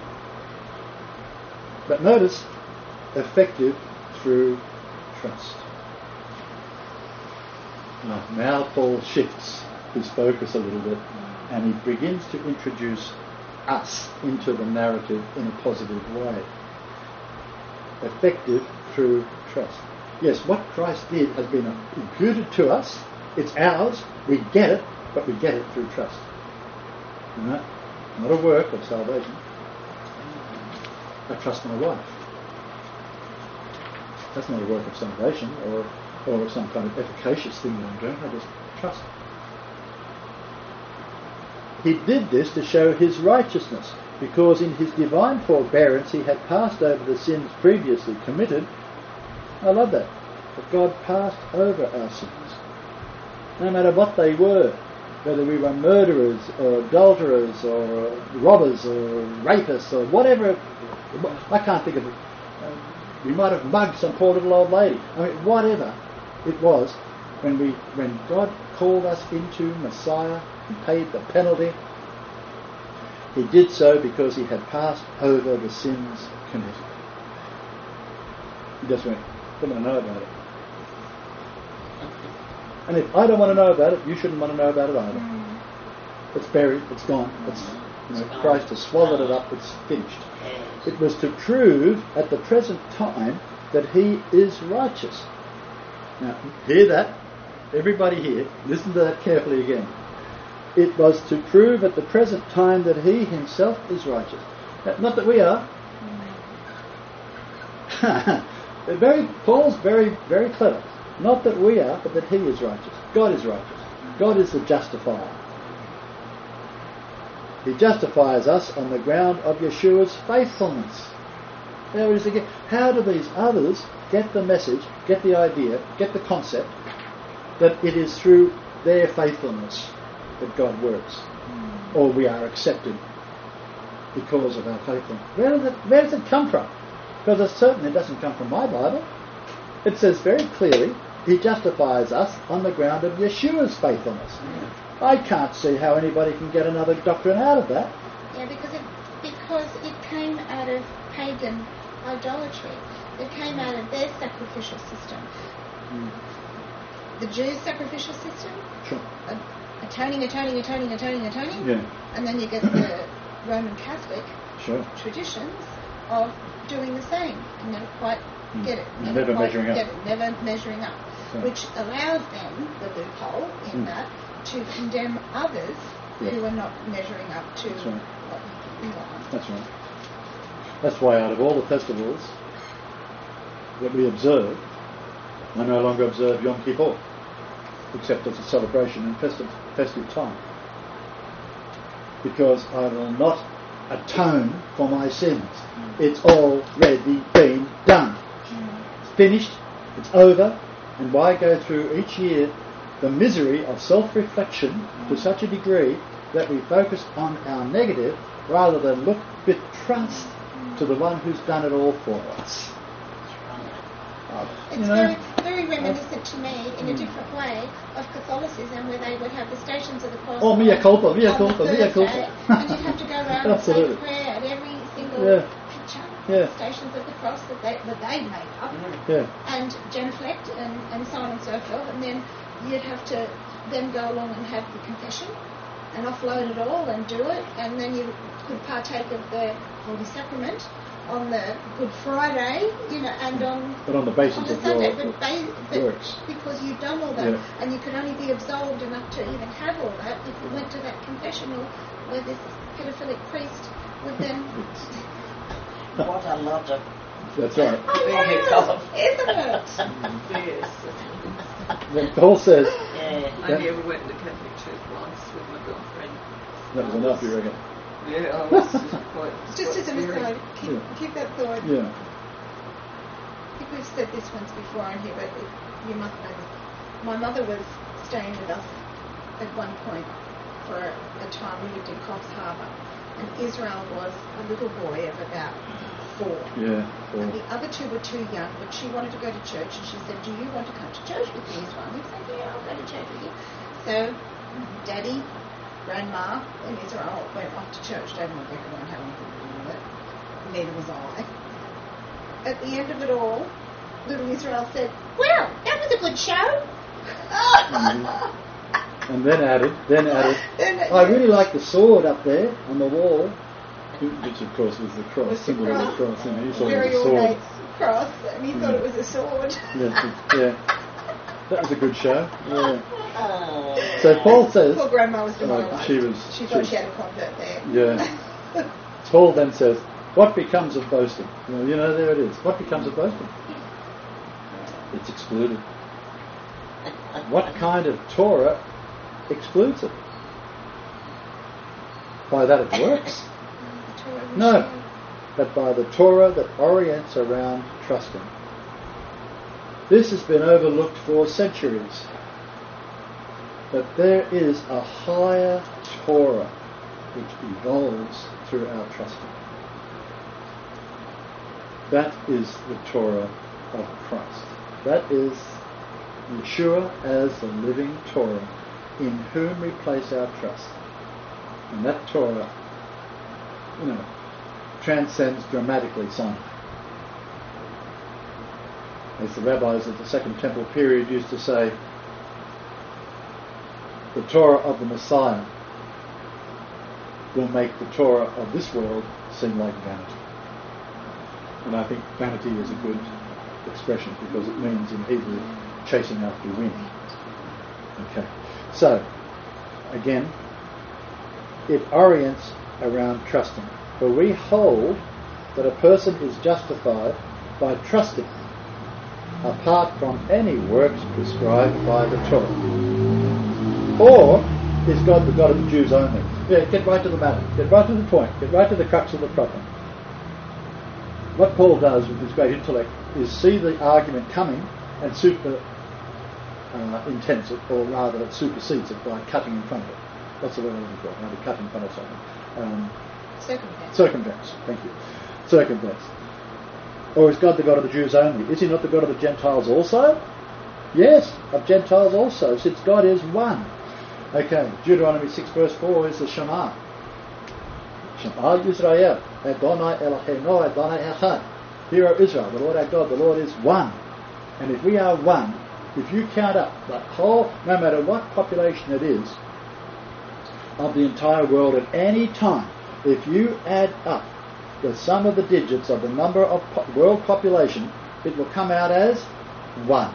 But notice, effective through trust. Now Paul shifts his focus a little bit and he begins to introduce us into the narrative in a positive way. Effective through trust. Yes, what Christ did has been imputed to us. It's ours. We get it, but we get it through trust. Right? Not a work of salvation. I trust my wife. That's not a work of salvation or some kind of efficacious thing that I'm doing. I just trust. He did this to show his righteousness, because in his divine forbearance he had passed over the sins previously committed. I love that. But God passed over our sins, no matter what they were, whether we were murderers or adulterers or robbers or rapists or whatever. I can't think of it. We might have mugged some poor little old lady. I mean, whatever it was, when God called us into Messiah and paid the penalty, he did so because he had passed over the sins committed. He just went, I don't want to know about it. And if I don't want to know about it, you shouldn't want to know about it either. It's buried, it's gone, Christ has swallowed it up, it's finished. Yes. It was to prove at the present time that he is righteous. Now, hear that? Everybody here, listen to that carefully again. It was to prove at the present time that he himself is righteous. Not that we are. Paul's very, very clever. Not that we are, but that he is righteous. God is righteous. God is the justifier. He justifies us on the ground of Yeshua's faithfulness. There it is again. How do these others get the message, get the idea, get the concept that it is through their faithfulness that God works, or we are accepted because of our faithfulness? Where does it come from? Because it certainly doesn't come from my Bible. It says very clearly, he justifies us on the ground of Yeshua's faithfulness. I can't see how anybody can get another doctrine out of that. Yeah, because it came out of pagan idolatry. It came out of their sacrificial system. The Jews' sacrificial system, Sure. atoning, Yeah, and then you get the Roman Catholic sure. traditions of doing the same. And never quite get it. Never quite measuring up. get it, never measuring up. Yeah. Which allowed them the loophole in that to condemn others who are not measuring up to That's right. what you want. That's right. That's why out of all the festivals that we observe, I no longer observe Yom Kippur, except as a celebration and festive time. Because I will not atone for my sins. It's already been done. It's finished, it's over, and why go through each year the misery of self-reflection to such a degree that we focus on our negative rather than look with trust to the one who's done it all for us. It's very, very reminiscent to me in a different way of Catholicism, where they would have the Stations of the Cross. Oh, mea culpa, on mea the culpa, mea Thursday, culpa. And you'd have to go around and say Absolutely. a prayer at every single Yeah. picture. Yeah. Stations of the Cross that they made up, Yeah, and genuflect and so on and so forth, and then you'd have to then go along and have the confession and offload it all and do it, and then you could partake of the Holy Sacrament on the Good Friday, and on but on the basis on the of Sunday, your but works. because you've done all that, Yeah. and you could only be absolved enough to even have all that if you went to that confessional where this pedophilic priest would then. What a lot of That's right. Isn't it? Yes. When Paul says yeah. I only ever went to Catholic church once with my girlfriend. that was enough, you reckon? Yeah, I was quite. Just as an aside, keep that thought. Yeah. I think we've said this once before on here, but you must know this. My mother was staying with us at one point for a time. We lived in Coffs Harbour, and Israel was a little boy of about 4. Yeah. And the other 2 were too young, but she wanted to go to church, and she said, "Do you want to come to church with me, Israel?" And he said, "Yeah, I'll go to church with you." So, Daddy, Grandma, and Israel went off to church. Daddy went back around having anything to do with it. Neither was I. At the end of it all, little Israel said, "Well, that was a good show." And then added, Then, I really like the sword up there on the wall, which of course was the cross, was the symbol of the cross. cross, and he thought it very was a sword. ornate cross, and he thought it was a sword. Yeah. That was a good show. Yeah. Oh. So Paul says, Poor Grandma was demoralised. she thought she had a convert there. Yeah. Paul then says, what becomes of boasting? There it is. What becomes of boasting? It's excluded. What kind of Torah excludes it? By that it works? The Torah was No. shown. But by the Torah that orients around trusting. This has been overlooked for centuries. But there is a higher Torah which evolves through our trusting. That is the Torah of Christ. That is Yeshua as the living Torah in whom we place our trust. And that Torah, transcends dramatically Sinai. As the rabbis of the Second Temple period used to say, the Torah of the Messiah will make the Torah of this world seem like vanity. And I think vanity is a good expression because it means in Hebrew chasing after wind. Okay. So, again, it orients around trusting. For we hold that a person is justified by trusting apart from any works prescribed by the Torah. Or is God the God of the Jews only? Yeah, get right to the matter. Get right to the point. Get right to the crux of the problem. What Paul does with his great intellect is see the argument coming and intents it, or rather supersedes it by cutting in front of it. What's the word I'm looking for? How to cut in front of something. Circumvents. Thank you. Circumvents. Or is God the God of the Jews only? Is he not the God of the Gentiles also? Yes, of Gentiles also, since God is one. Okay, Deuteronomy 6 verse 4 is the Shema. Shema Yisrael, Adonai Eloheinu, Adonai Echad. Hear, O Israel, the Lord our God, the Lord is one. And if we are one, if you count up the whole, no matter what population it is, of the entire world at any time, if you add up the sum of the digits of the number of world population, it will come out as one.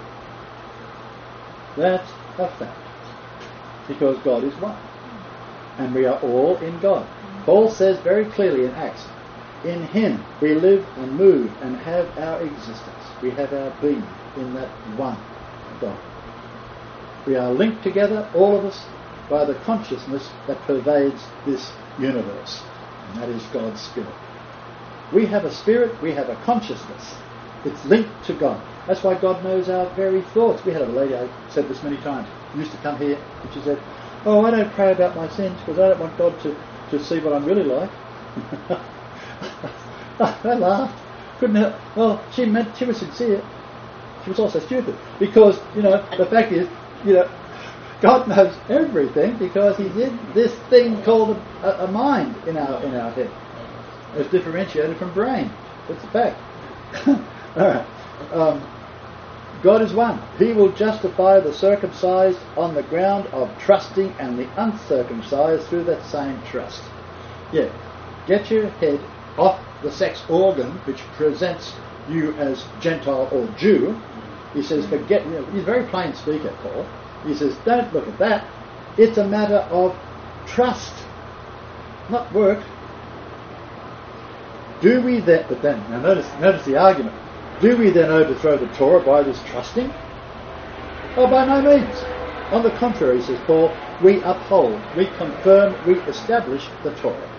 That's a fact. Because God is one. And we are all in God. Paul says very clearly in Acts, in him we live and move and have our existence. We have our being in that one God. We are linked together, all of us, by the consciousness that pervades this universe. And that is God's Spirit. We have a spirit, we have a consciousness. It's linked to God. That's why God knows our very thoughts. We had a lady, I said this many times, who used to come here and she said, "Oh, I don't pray about my sins because I don't want God to see what I'm really like." I laughed. Couldn't help. Well, she was sincere. She was also stupid. Because, the fact is, God knows everything because He's in this thing called a mind in our head. It's differentiated from brain. That's a fact. All right. God is one. He will justify the circumcised on the ground of trusting and the uncircumcised through that same trust. Yeah. Get your head off the sex organ which presents you as Gentile or Jew. He says, forget, he's a very plain speaker, Paul. He says, don't look at that. It's a matter of trust, not work. Do we then, but then, now notice the argument. Do we then overthrow the Torah by this trusting? Oh, by no means. On the contrary, says Paul, we uphold, we confirm, we establish the Torah.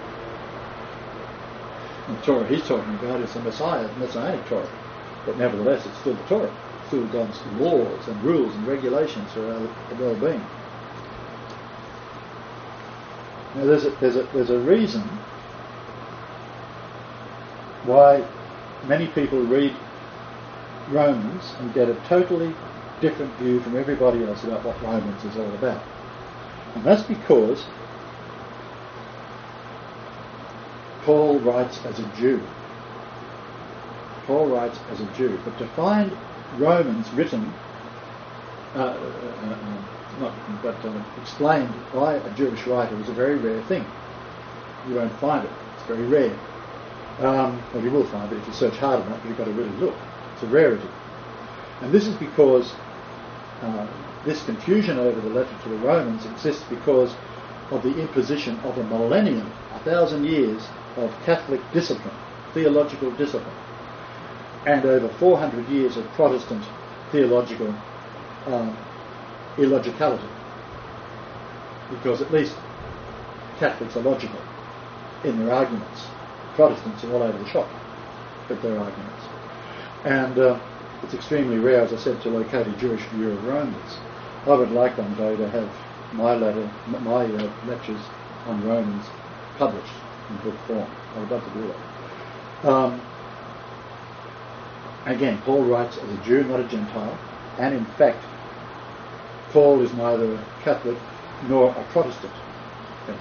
And the Torah he's talking about is the Messianic Torah. But nevertheless, it's still the Torah. It's still God's laws and rules and regulations for our well-being. Now, there's a reason why many people read Romans and get a totally different view from everybody else about what Romans is all about. And that's because Paul writes as a Jew. Paul writes as a Jew. But to find Romans written, explained by a Jewish writer is a very rare thing. You won't find it. It's very rare. Well, you will find it if you search hard enough, but you've got to really look. It's a rarity. And this is because this confusion over the letter to the Romans exists because of the imposition of a millennium, 1,000 years of Catholic discipline, theological discipline, and over 400 years of Protestant theological illogicality. Because at least Catholics are logical in their arguments. Protestants are all over the shop with their arguments. And it's extremely rare, as I said, to locate a Jewish view of Romans. I would like one day to have my lectures on Romans published in book form. I would love to do that. Again, Paul writes as a Jew, not a Gentile, and in fact, Paul is neither a Catholic nor a Protestant, thank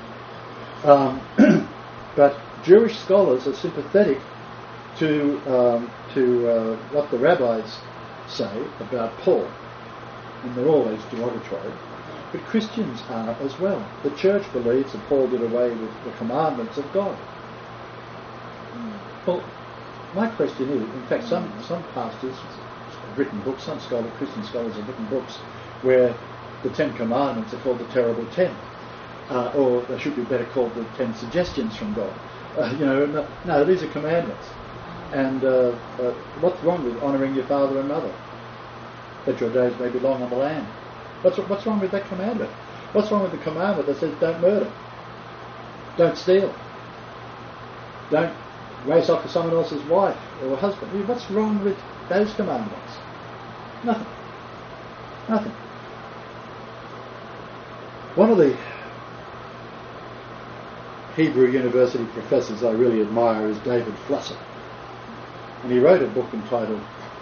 God. But Jewish scholars are sympathetic to what the rabbis say about Paul, and they're always derogatory. but Christians are as well. The church believes that Paul did away with the commandments of God. Well, my question is, in fact, some pastors have written books, some Christian scholars have written books where the 10 Commandments are called the Terrible 10, or they should be better called the 10 Suggestions from God. No, these are commandments. And what's wrong with honouring your father and mother, that your days may be long on the land? What's wrong with that commandment? What's wrong with the commandment that says don't murder, don't steal, don't race off to someone else's wife or husband? What's wrong with those commandments? Nothing. Nothing. One of the Hebrew University professors I really admire is David Flusser. And he wrote a book entitled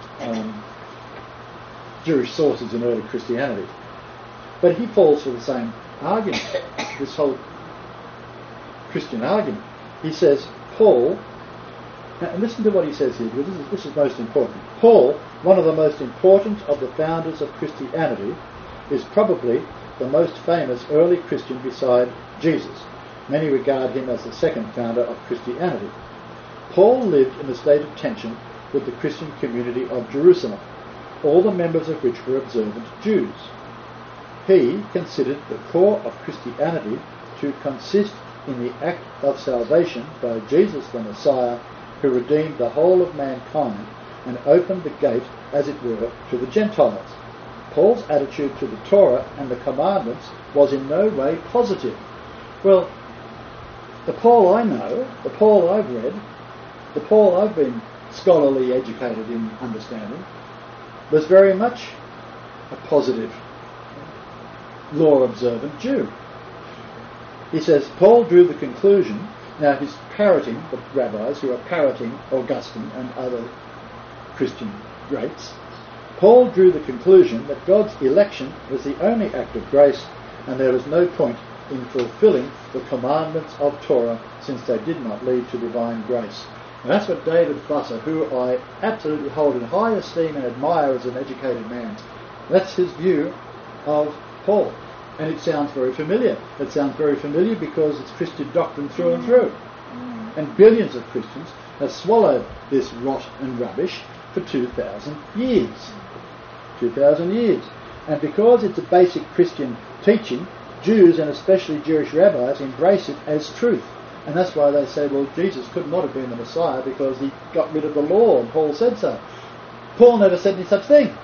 Jewish Sources in Early Christianity. But he falls for the same argument, this whole Christian argument. He says, Paul, and listen to what he says here, because this is most important. Paul, one of the most important of the founders of Christianity, is probably the most famous early Christian beside Jesus. Many regard him as the second founder of Christianity. Paul lived in a state of tension with the Christian community of Jerusalem, all the members of which were observant Jews. He considered the core of Christianity to consist in the act of salvation by Jesus the Messiah, who redeemed the whole of mankind and opened the gate, as it were, to the Gentiles. Paul's attitude to the Torah and the commandments was in no way positive. Well, the Paul I know, the Paul I've read, the Paul I've been scholarly educated in understanding, was very much a positive, law-observant Jew. He says, Paul drew the conclusion, now he's parroting the rabbis who are parroting Augustine and other Christian greats. Paul drew the conclusion that God's election was the only act of grace, and there was no point in fulfilling the commandments of Torah, since they did not lead to divine grace. And that's what David Flusser, who I absolutely hold in high esteem and admire as an educated man, that's his view of Paul. And it sounds very familiar. It sounds very familiar because it's Christian doctrine through and through. And billions of Christians have swallowed this rot and rubbish for 2,000 years. 2,000 years. And because it's a basic Christian teaching, Jews, and especially Jewish rabbis, embrace it as truth. And that's why they say, well, Jesus could not have been the Messiah because he got rid of the law, and Paul said so. Paul never said any such thing.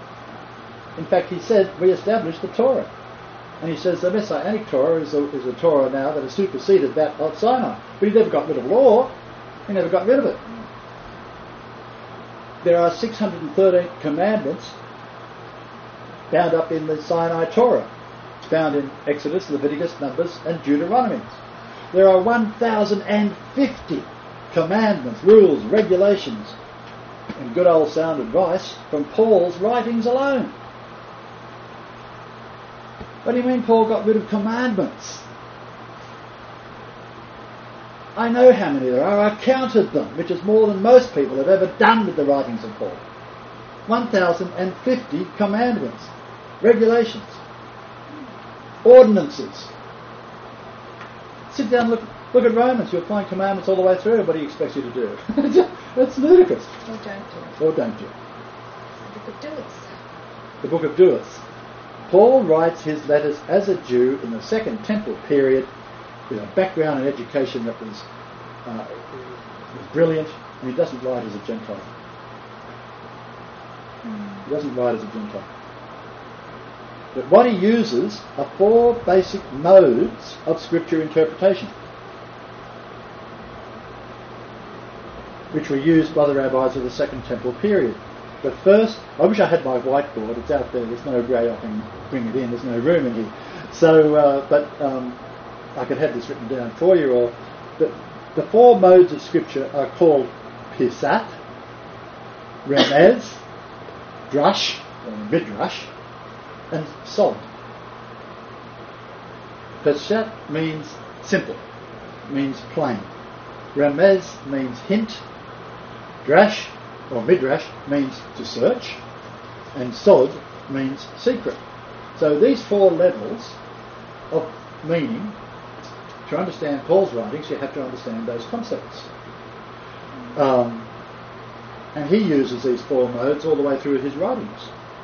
In fact, he said, we established the Torah. And he says the Messianic Torah is a Torah now that has superseded that of Sinai. But he never got rid of law. He never got rid of it. There are 613 commandments bound up in the Sinai Torah. It's found in Exodus, Leviticus, Numbers, and Deuteronomy. There are 1,050 commandments, rules, regulations, and good old sound advice from Paul's writings alone. What do you mean Paul got rid of commandments? I know how many there are. I counted them, which is more than most people have ever done with the writings of Paul. 1,050 commandments, regulations, ordinances. Sit down and look at Romans. You'll find commandments all the way through. What do you expect you to do? That's ludicrous. Or don't do it. Or don't do it. The book of Doers. The book of Doers. Paul writes his letters as a Jew in the Second Temple period, with a background and education that was brilliant, and he doesn't write as a Gentile. He doesn't write as a Gentile. But what he uses are 4 basic modes of scripture interpretation, which were used by the rabbis of the Second Temple period. But first, I wish I had my whiteboard. It's out there. There's no way I can bring it in. There's no room in here. So, I could have this written down for you. Or the 4 modes of scripture are called Pisat, Remez, Drush, or Midrash, and Sod. Pisat means simple, means plain. Remez means hint. Drash or Midrash means to search, and Sod means secret. So these four levels of meaning, to understand Paul's writings, you have to understand those concepts. And he uses these four modes all the way through his writings.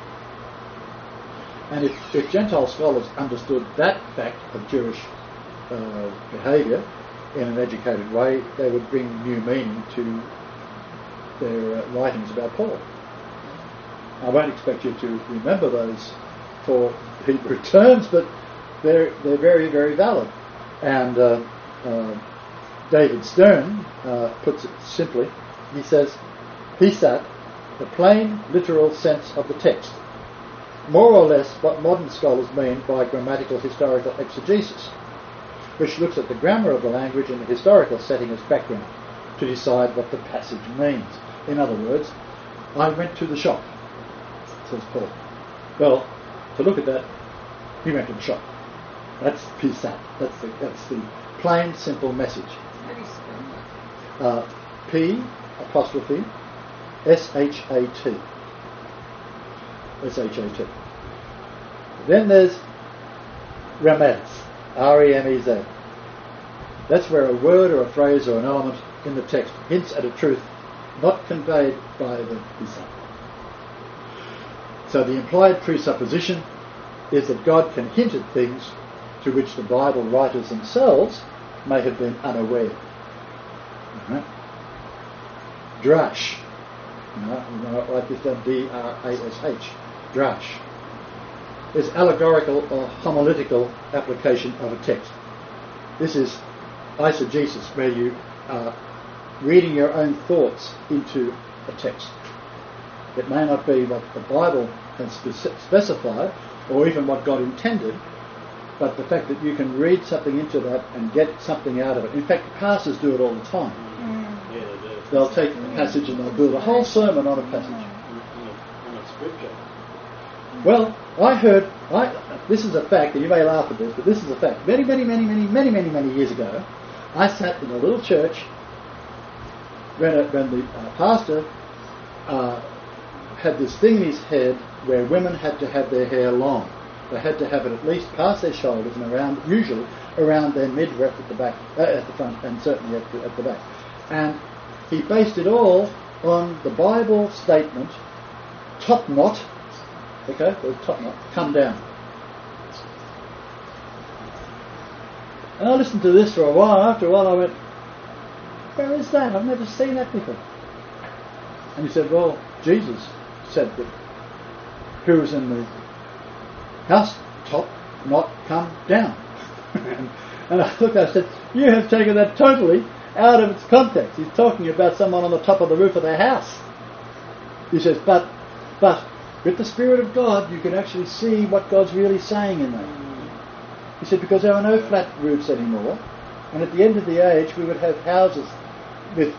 And if Gentile scholars understood that fact of Jewish behaviour in an educated way, they would bring new meaning to their writings about Paul. I won't expect you to remember those four Hebrew terms, but they're very, very valid. And David Stern puts it simply. He says, "Pisat, the plain, literal sense of the text, more or less what modern scholars mean by grammatical historical exegesis, which looks at the grammar of the language and the historical setting as background to decide what the passage means." In other words, I went to the shop, says Paul. Well, to look at that, he went to the shop. That's Pisat. That's the plain, simple message. How do you spell that? P apostrophe S-H-A-T. S-H-A-T. Then there's Remez. R-E-M-E-Z. That's where a word or a phrase or an element in the text hints at a truth not conveyed by the Pisat. So the implied presupposition is that God can hint at things to which the Bible writers themselves may have been unaware. Drash. Like this down, D-R-A-S-H. Drash is allegorical or homiletical application of a text. This is eisegesis, where you are reading your own thoughts into a text. It may not be what the Bible has specified, or even what God intended, but the fact that you can read something into that and get something out of it. In fact, pastors do it all the time. Yeah, they do. They'll take a passage and they'll build a whole sermon on a passage. On a scripture. Well, this is a fact, and you may laugh at this, but this is a fact. Many years ago, I sat in a little church when the pastor had this thing in his head where women had to have their hair long. They had to have it at least past their shoulders and usually around their midriff at the back, at the front, and certainly at the back. And he based it all on the Bible statement, top knot, okay, the top knot, come down. And I listened to this for a while. After a while I went, where is that? I've never seen that before. And he said, well, Jesus said that who was in the house top not come down. and I looked, I said, you have taken that totally out of its context. He's talking about someone on the top of the roof of their house. He says, but with the Spirit of God, you can actually see what God's really saying in that. He said, because there are no flat roofs anymore, and at the end of the age, we would have houses with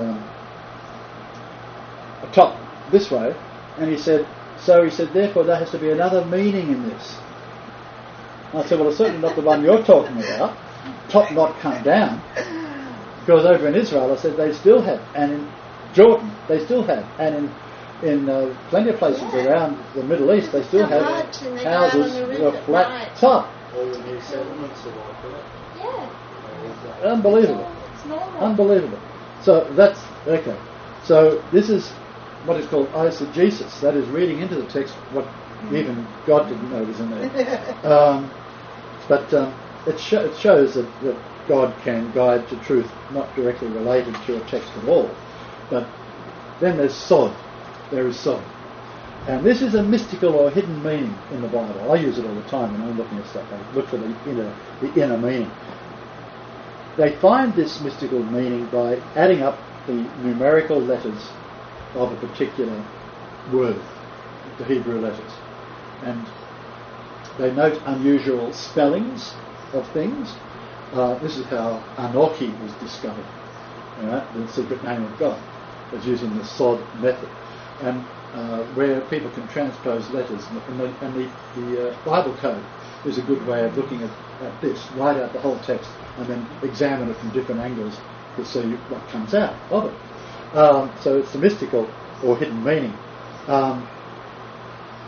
a top this way. And he said, therefore there has to be another meaning in this. And I said, well, it's certainly not the one you're talking about. Top not come down. Because over in Israel, I said, they still have, and in Jordan, they still have, and in plenty of places around the Middle East, they still have houses with a flat top. All the new settlements are like that. Yeah. Unbelievable. It's normal. Unbelievable. So that's, okay. So this is what is called eisegesis. That is reading into the text what even God didn't know was in there. But it shows that God can guide to truth not directly related to a text at all. But then there's sod. There is sod. And this is a mystical or hidden meaning in the Bible. I use it all the time when I'm looking at stuff. I look for the inner meaning. They find this mystical meaning by adding up the numerical letters of a particular word, the Hebrew letters. And they note unusual spellings of things. This is how Anoki was discovered, the secret name of God, is using the sod method. And where people can transpose letters, and the Bible code is a good way of looking at this, write out the whole text and then examine it from different angles to see what comes out of it. So it's the mystical or hidden meaning.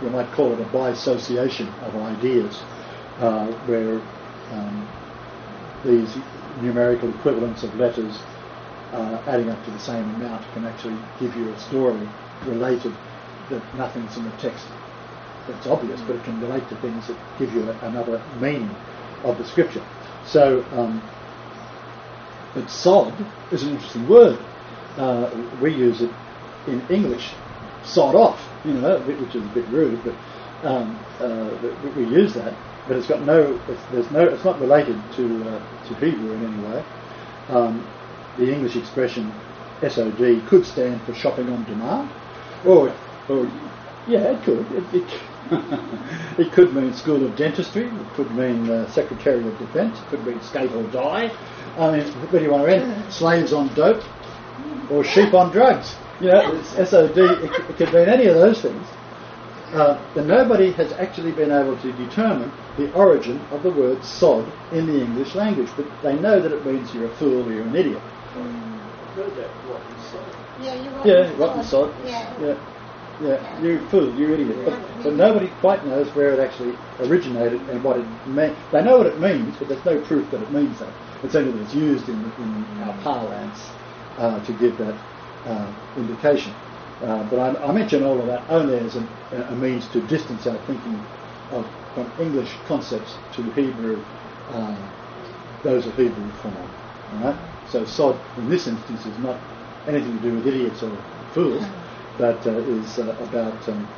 you might call it a bisociation of ideas, where these numerical equivalents of letters adding up to the same amount can actually give you a story related that nothing's in the text that's obvious, but it can relate to things that give you another meaning of the scripture. So, but sod is an interesting word. We use it in English, sod off, which is a bit rude, but we use that. But it's got it's not related to Hebrew in any way. The English expression SOD could stand for shopping on demand, or yeah, it could. It could mean School of Dentistry. It could mean Secretary of Defence. It could mean skate or die. I mean, where do you want to end? Slaves on dope, or sheep on drugs. It's SOD. It could mean any of those things. But nobody has actually been able to determine the origin of the word sod in the English language, but they know that it means you're a fool or you're an idiot. I've heard that rotten sod. Yeah, you're right. Yeah, rotten sod. Yeah. Yeah, you're a fool, you're an idiot. But nobody quite knows where it actually originated and what it meant. They know what it means, but there's no proof that it means that. It's only that it's used in our parlance to give that indication. But I mention all of that only as a means to distance our thinking from English concepts to Hebrew, those of Hebrew form. Right? So sod in this instance is not anything to do with idiots or fools, but is about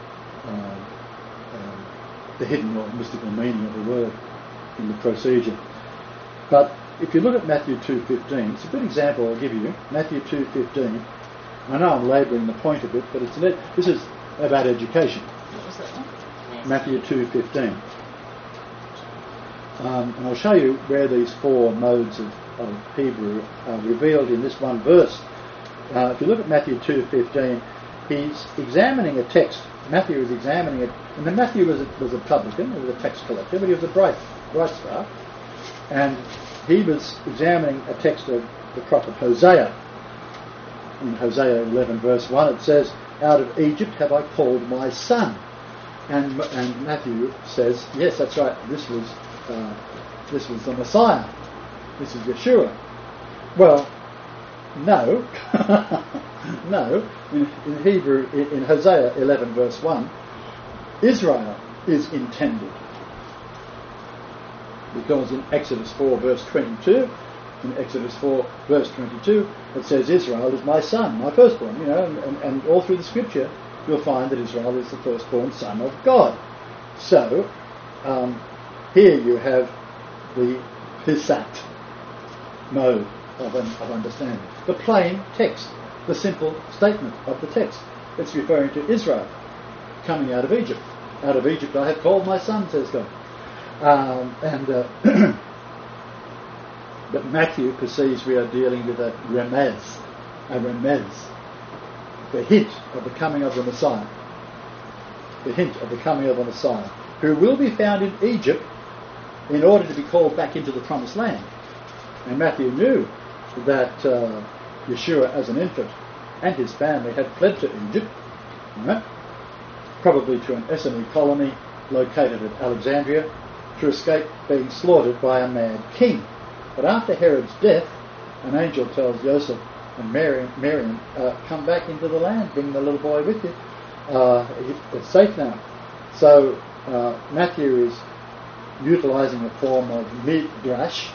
the hidden or mystical meaning of the word in the procedure. But if you look at Matthew 2:15, it's a good example I'll give you. Matthew 2:15. I know I'm labouring the point a bit, but this is about education. What was that one? Matthew 2:15. And I'll show you where these four modes of Hebrew are revealed in this one verse. If you look at Matthew 2:15, he's examining a text. Matthew is examining it, and then Matthew was a publican, he was a tax collector, but he was a bright star, and he was examining a text of the prophet Hosea. In Hosea 11 verse 1 it says, "Out of Egypt have I called my son." And Matthew says, yes, that's right, this was the Messiah. This is Yeshua. Well, no. No. In Hebrew, in Hosea 11 verse 1, Israel is intended. Because in Exodus 4 verse 22, it says Israel is my son, my firstborn, and all through the scripture you'll find that Israel is the firstborn son of God. So, here you have the Hisat mode of understanding. The plain text, the simple statement of the text. It's referring to Israel coming out of Egypt. Out of Egypt I have called my son, says God. But Matthew perceives we are dealing with a remez, the hint of the coming of the Messiah, who will be found in Egypt in order to be called back into the promised land. And Matthew knew that Yeshua as an infant and his family had fled to Egypt, right? Probably to an Essene colony located at Alexandria, to escape being slaughtered by a mad king. But after Herod's death, an angel tells Joseph and Miriam, come back into the land, bring the little boy with you. It's safe now. So Matthew is utilising a form of midrash,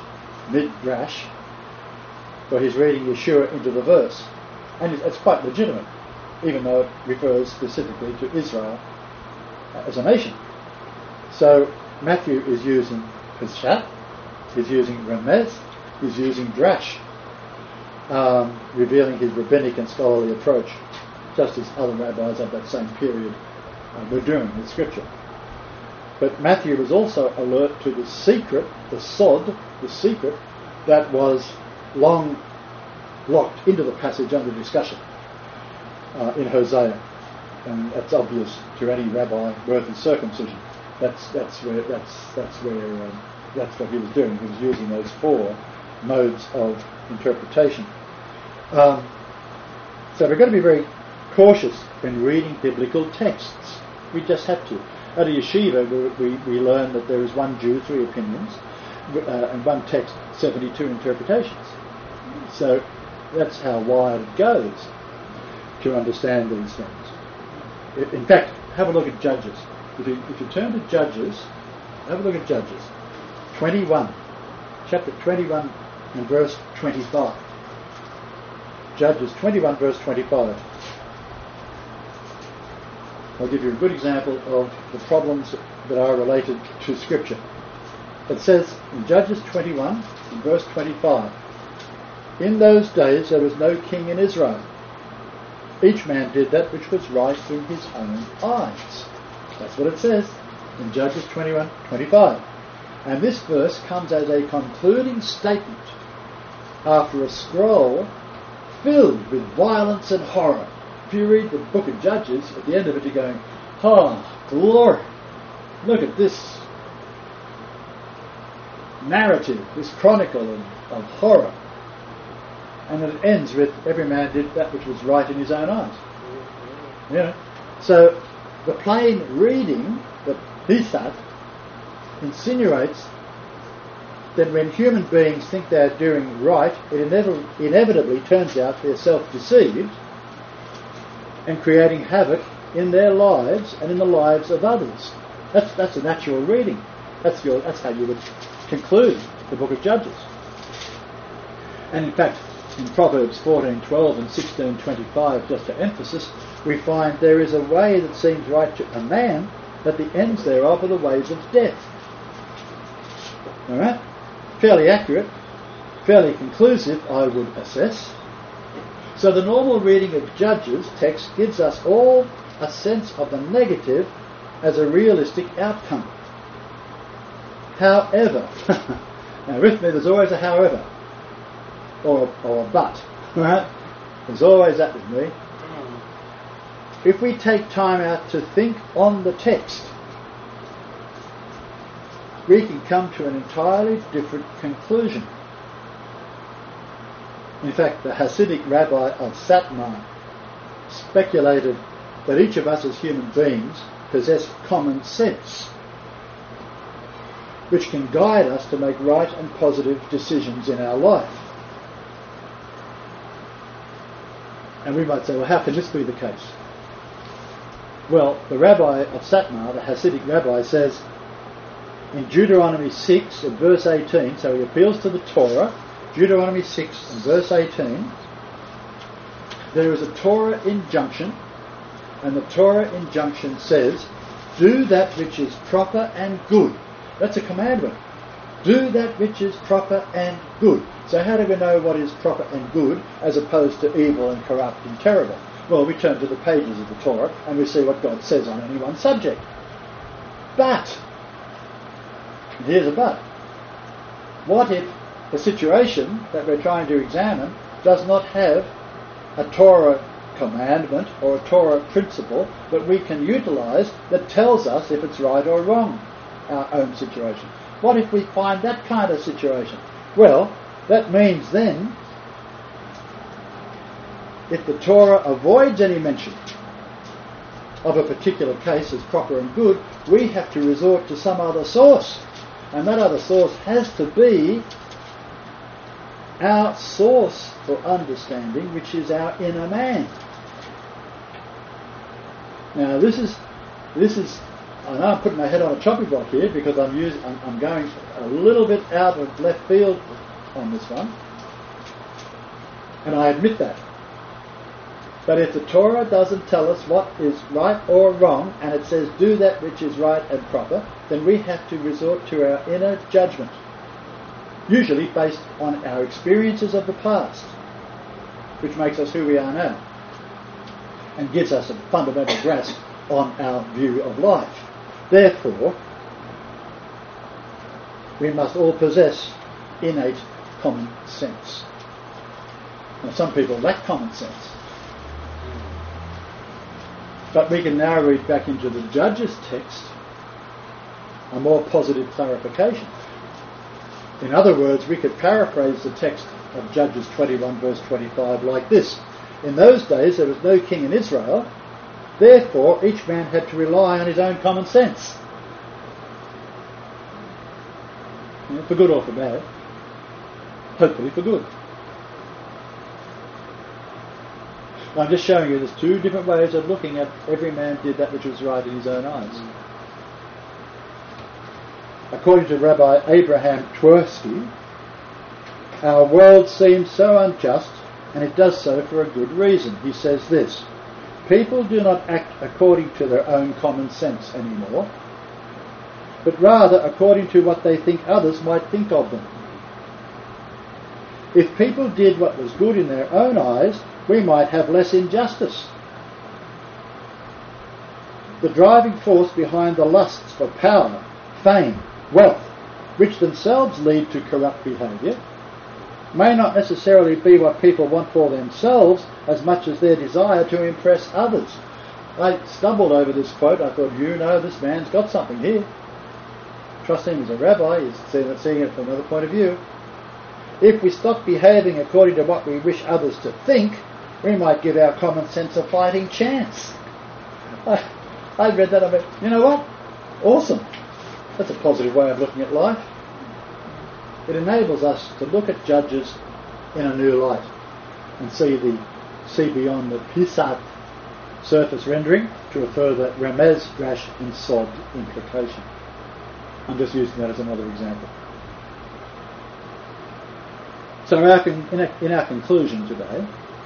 for his reading Yeshua into the verse. And it's quite legitimate, even though it refers specifically to Israel as a nation. So Matthew is using Peshat, he's using Remez, he's using Drash, revealing his rabbinic and scholarly approach, just as other rabbis of that same period were doing with Scripture. But Matthew was also alert to the secret, the sod, the secret, that was long locked into the passage under discussion in Hosea. And that's obvious to any rabbi worth his circumcision. That's what he was doing. He was using those four modes of interpretation. So we've got to be very cautious when reading biblical texts. We just have to. At a yeshiva, we learn that there is one Jew, 3 opinions, and one text, 72 interpretations. So that's how wide it goes to understand these things. In fact, have a look at Judges. If you turn to Judges, have a look at Judges 21, chapter 21 and verse 25. Judges 21 verse 25. I'll give you a good example of the problems that are related to Scripture. It says in Judges 21 and verse 25, "In those days there was no king in Israel. Each man did that which was right in his own eyes." That's what it says in Judges 21:25. And this verse comes as a concluding statement after a scroll filled with violence and horror. If you read the book of Judges, at the end of it you're going, "Oh, glory! Look at this narrative, this chronicle of horror." And it ends with, "Every man did that which was right in his own eyes." You know? So the plain reading, the Hisat, insinuates that when human beings think they're doing right, it inevitably turns out they're self-deceived and creating havoc in their lives and in the lives of others. That's a natural reading. That's how you would conclude the book of Judges. And in fact, in Proverbs 14:12 and 16:25, just for emphasis, we find there is a way that seems right to a man, but the ends thereof are the ways of death. All right? Fairly accurate, fairly conclusive, I would assess. So the normal reading of Judges text gives us all a sense of the negative as a realistic outcome. However, now with me there's always a however, or a but, right? There's always that with me. If we take time out to think on the text, we can come to an entirely different conclusion. In fact, the Hasidic rabbi of Satmar speculated that each of us as human beings possess common sense, which can guide us to make right and positive decisions in our life. And we might say, well, how can this be the case? Well, the rabbi of Satmar, the Hasidic rabbi, says in Deuteronomy 6 and verse 18, so he appeals to the Torah, Deuteronomy 6 and verse 18, there is a Torah injunction, and the Torah injunction says, "Do that which is proper and good." That's a commandment. Do that which is proper and good. So how do we know what is proper and good as opposed to evil and corrupt and terrible? Well, we turn to the pages of the Torah and we see what God says on any one subject. But, here's a but. What if the situation that we're trying to examine does not have a Torah commandment or a Torah principle that we can utilise that tells us if it's right or wrong, our own situation? What if we find that kind of situation? Well, that means then, if the Torah avoids any mention of a particular case as proper and good, we have to resort to some other source. And that other source has to be our source for understanding, which is our inner man. Now this is I know I'm putting my head on a chopping block here because I'm going a little bit out of left field on this one, and I admit that. But if the Torah doesn't tell us what is right or wrong, and it says do that which is right and proper, then we have to resort to our inner judgment, usually based on our experiences of the past, which makes us who we are now, and gives us a fundamental grasp on our view of life. Therefore, we must all possess innate common sense. Now, some people lack common sense. But we can now read back into the Judges text a more positive clarification. In other words, we could paraphrase the text of Judges 21 verse 25 like this. In those days there was no king in Israel. Therefore, each man had to rely on his own common sense. For good or for bad. Hopefully for good. I'm just showing you there's two different ways of looking at every man did that which was right in his own eyes. According to Rabbi Abraham Twersky, our world seems so unjust, and it does so for a good reason. He says this: people do not act according to their own common sense anymore, but rather according to what they think others might think of them. If people did what was good in their own eyes, we might have less injustice. The driving force behind the lusts for power, fame, wealth, which themselves lead to corrupt behaviour, may not necessarily be what people want for themselves as much as their desire to impress others. I stumbled over this quote. I thought, this man's got something here. Trust him as a rabbi, he's seeing it from another point of view. If we stop behaving according to what we wish others to think, we might give our common sense a fighting chance. I read that, I went, you know what? Awesome. That's a positive way of looking at life. It enables us to look at judges in a new light and see beyond the pisat surface rendering to a further remez, drash and sod implication. I'm just using that as another example. So in our conclusion today,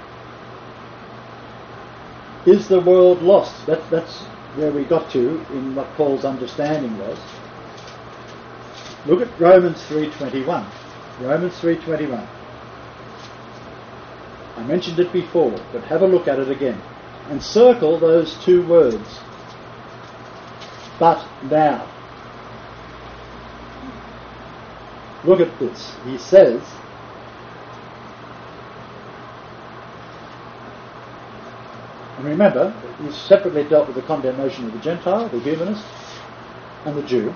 is the world lost? That's where we got to in what Paul's understanding was. Look at Romans 3:21. Romans 3:21. I mentioned it before, but have a look at it again. And circle those two words. But now. Look at this. He says, and remember, he's separately dealt with the condemnation of the Gentile, the humanist, and the Jew.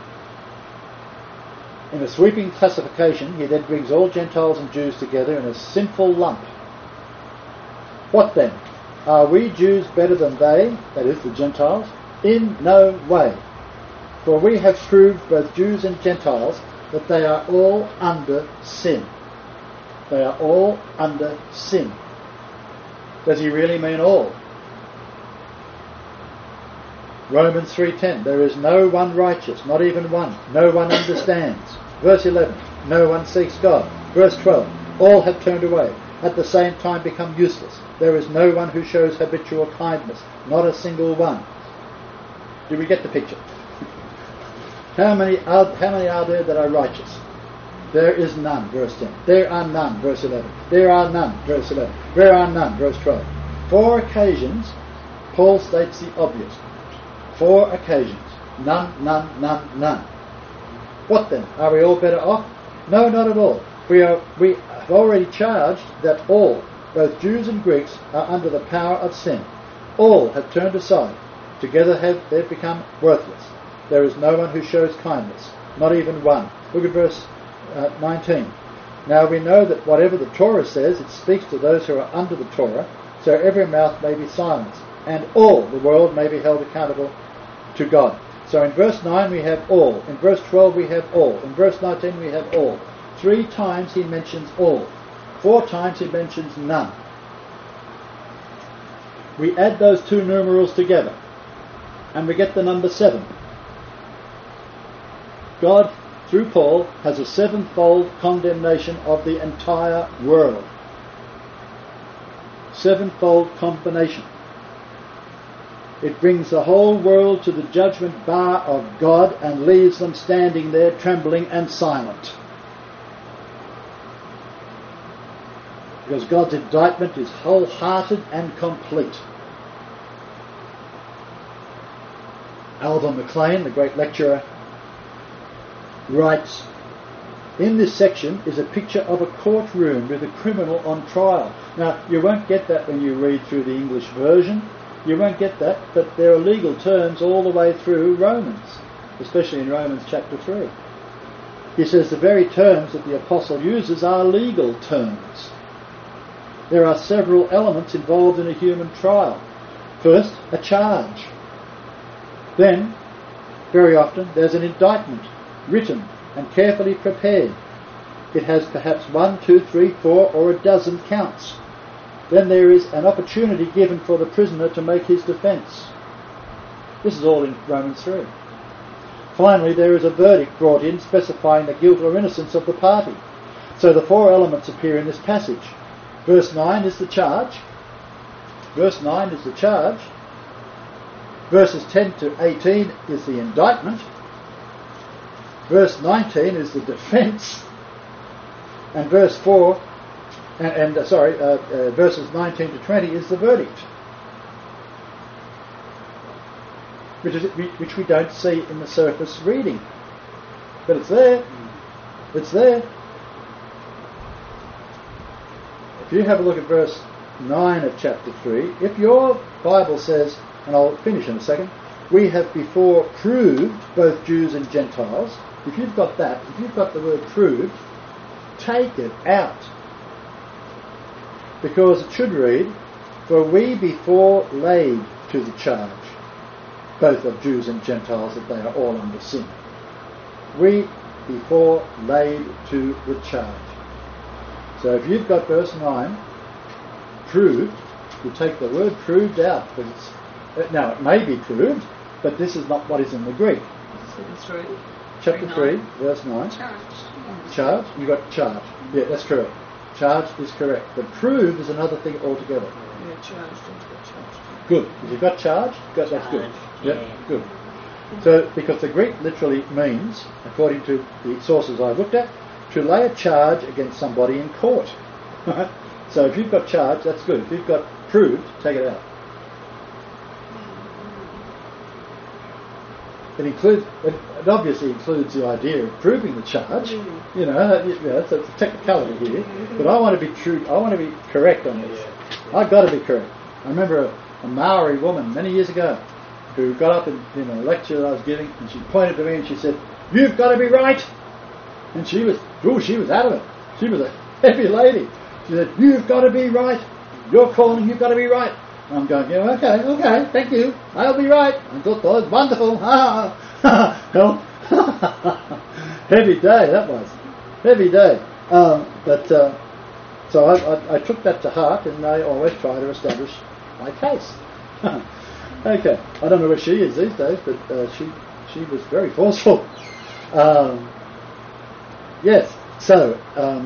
In a sweeping classification, he then brings all Gentiles and Jews together in a sinful lump. What then? Are we Jews better than they, that is, the Gentiles? In no way. For we have proved, both Jews and Gentiles, that they are all under sin. They are all under sin. Does he really mean all? Romans 3:10. There is no one righteous, not even one. No one understands. Verse 11. No one seeks God. Verse 12. All have turned away, at the same time become useless. There is no one who shows habitual kindness, not a single one. Do we get the picture? How many are there that are righteous? There is none, verse 10. There are none, verse 11. There are none, verse 11. There are none, verse 12. 4 occasions, Paul states the obvious. 4 occasions. None, none, none, none. What then? Are we all better off? No, not at all. We have already charged that all, both Jews and Greeks, are under the power of sin. All have turned aside. Together they've become worthless. There is no one who shows kindness, not even one. Look at verse 19. Now we know that whatever the Torah says, it speaks to those who are under the Torah, so every mouth may be silenced, and all the world may be held accountable to God. So in verse 9 we have all. In verse 12 we have all. In verse 19 we have all. 3 times he mentions all. 4 times he mentions none. We add those 2 numerals together, and we get the number 7. God, through Paul, has a 7-fold condemnation of the entire world. 7-fold combination. It brings the whole world to the judgment bar of God and leaves them standing there trembling and silent. Because God's indictment is wholehearted and complete. Alva McLean, the great lecturer, writes, in this section is a picture of a courtroom with a criminal on trial. Now, you won't get that when you read through the English version. You won't get that, but there are legal terms all the way through Romans, especially in Romans chapter 3. He says the very terms that the apostle uses are legal terms. There are several elements involved in a human trial. First, a charge. Then, very often, there's an indictment, written and carefully prepared. It has perhaps 1, 2, 3, 4, or a dozen counts. Then there is an opportunity given for the prisoner to make his defence. This is all in Romans 3. Finally, there is a verdict brought in specifying the guilt or innocence of the party. So the 4 elements appear in this passage. Verse 9 is the charge. Verse 9 is the charge. Verses 10 to 18 is the indictment. Verse 19 is the defence. And verse 4, verses 19 to 20 is the verdict, which we don't see in the surface reading, but it's there. It's there. If you have a look at verse 9 of chapter 3, if your Bible says, and I'll finish in a second, we have before proved both Jews and Gentiles. If you've got that, if you've got the word proved, take it out. Because it should read, for we before laid to the charge, both of Jews and Gentiles, that they are all under sin. We before laid to the charge. So if you've got verse 9, proved, you take the word proved out. Now it may be proved, but this is not what is in the Greek. Chapter 3, verse 9. Charge. You got charge. Yeah, that's correct. Charge is correct. But proved is another thing altogether. Yeah, charged. Good. If you've got charge, that's good. Yeah, good. So, because the Greek literally means, according to the sources I've looked at, to lay a charge against somebody in court. Right? So if you've got charge, that's good. If you've got proved, take it out. It obviously includes the idea of proving the charge. You know, it's a technicality here. But I want to be true. I want to be correct on this. I've got to be correct. I remember a Maori woman many years ago who got up in a lecture that I was giving, and she pointed to me and she said, "You've got to be right." And she was adamant. She was a heavy lady. She said, "You've got to be right. You're calling. You've got to be right." I'm going, yeah, okay, thank you. I'll be right. I thought that was wonderful. Well, heavy day that was. Heavy day. So I took that to heart, and I always try to establish my case. Okay, I don't know where she is these days, but she was very forceful. Yes. So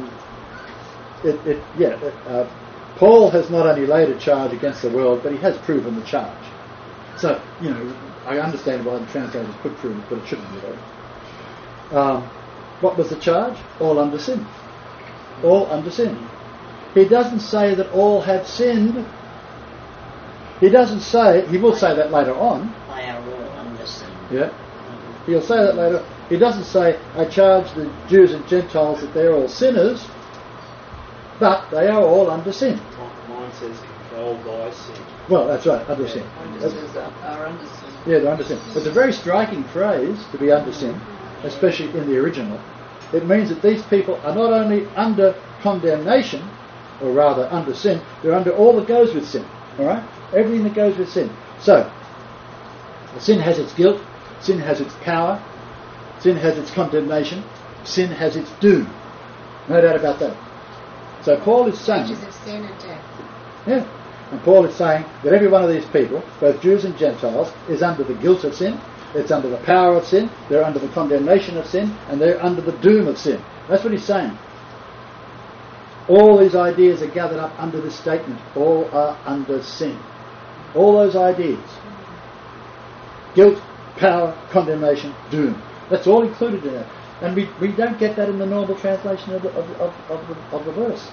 Paul has not only laid a charge against the world, but he has proven the charge. So, I understand why the translators put proved, but it shouldn't be there. What was the charge? All under sin. All under sin. He doesn't say that all have sinned. He doesn't say, he will say that later on. They are all under sin. Yeah. He'll say that later. He doesn't say, I charge the Jews and Gentiles that they're all sinners, but they are all under sin. Mine says controlled by sin. Well, that's right, under sin. Are under sin. Yeah, they're under sin. It's a very striking phrase, to be under sin, especially in the original. It means that these people are not only under condemnation, or rather under sin, they're under all that goes with sin. Alright? Everything that goes with sin. So, sin has its guilt, sin has its power, sin has its condemnation, sin has its doom. No doubt about that. So Paul is saying... Wages of sin and death. Yeah. And Paul is saying that every one of these people, both Jews and Gentiles, is under the guilt of sin, it's under the power of sin, they're under the condemnation of sin, and they're under the doom of sin. That's what he's saying. All these ideas are gathered up under this statement. All are under sin. All those ideas. Guilt, power, condemnation, doom. That's all included in it. And we don't get that in the normal translation of the verse.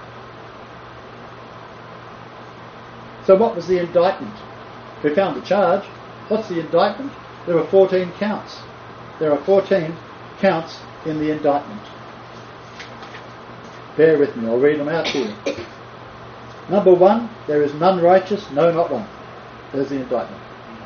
So what was the indictment? We found the charge. What's the indictment? There were 14 counts. There are 14 counts in the indictment. Bear with me, I'll read them out to you. Number 1, there is none righteous, no, not one. There's the indictment.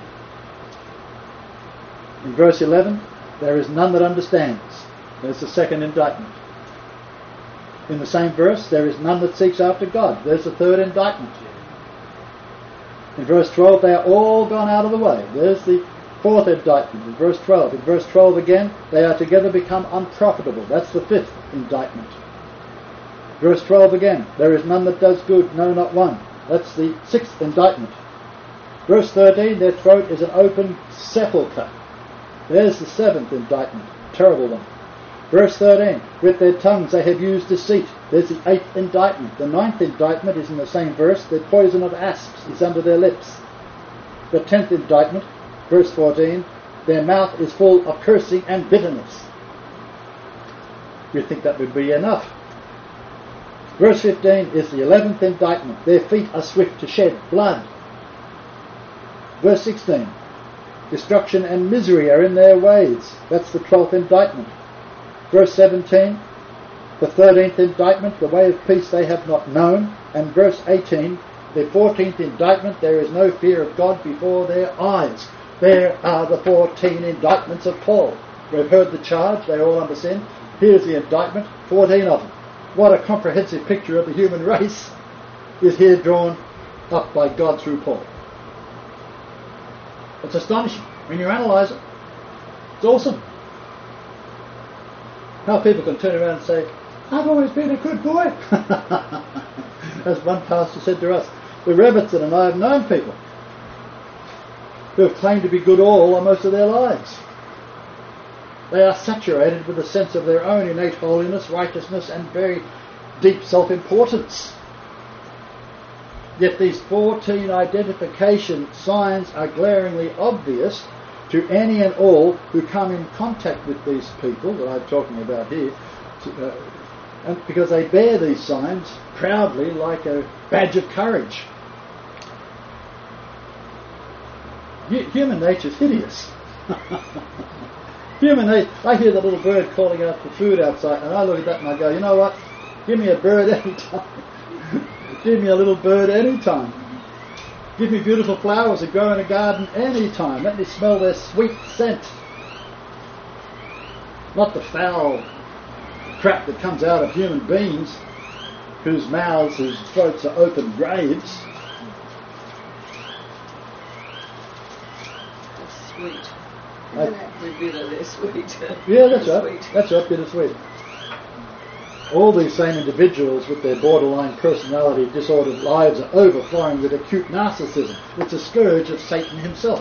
In verse 11, there is none that understands. There's the second indictment. In the same verse, there is none that seeks after God. There's the third indictment. In verse 12, they are all gone out of the way. There's the fourth indictment in verse 12. In verse 12 again, they are together become unprofitable. That's the fifth indictment. Verse 12 again, there is none that does good, no, not one. That's the sixth indictment. Verse 13, their throat is an open sepulchre. There's the seventh indictment, terrible one. Verse 13, with their tongues they have used deceit. There's the eighth indictment. The ninth indictment is in the same verse. The poison of asps is under their lips. The 10th indictment, verse 14, their mouth is full of cursing and bitterness. You'd think that would be enough. Verse 15 is the 11th indictment. Their feet are swift to shed blood. Verse 16, destruction and misery are in their ways. That's the 12th indictment. Verse 17, the 13th indictment, the way of peace they have not known. And verse 18, the 14th indictment, there is no fear of God before their eyes. There are the 14 indictments of Paul. We've heard the charge, they're all under sin. Here's the indictment, 14 of them. What a comprehensive picture of the human race is here drawn up by God through Paul. It's astonishing when you analyse it. It's awesome. How people can turn around and say, I've always been a good boy. As one pastor said to us, the Rebbitzin and I have known people who have claimed to be good all or most of their lives. They are saturated with a sense of their own innate holiness, righteousness, and very deep self-importance. Yet these 14 identification signs are glaringly obvious to any and all who come in contact with these people that I'm talking about here, and because they bear these signs proudly like a badge of courage. Human nature is hideous. I hear the little bird calling out for food outside, and I look at that and I go, you know what? Give me a bird any time. Give me a little bird any time. Give me beautiful flowers that grow in a garden any time. Let me smell their sweet scent. Not the foul crap that comes out of human beings whose mouths, whose throats are open graves. Sweet. Isn't We'd be the sweet. Yeah, that's right. Sweet. That's right, bittersweet. All these same individuals with their borderline personality disordered lives are overflowing with acute narcissism. It's a scourge of Satan himself.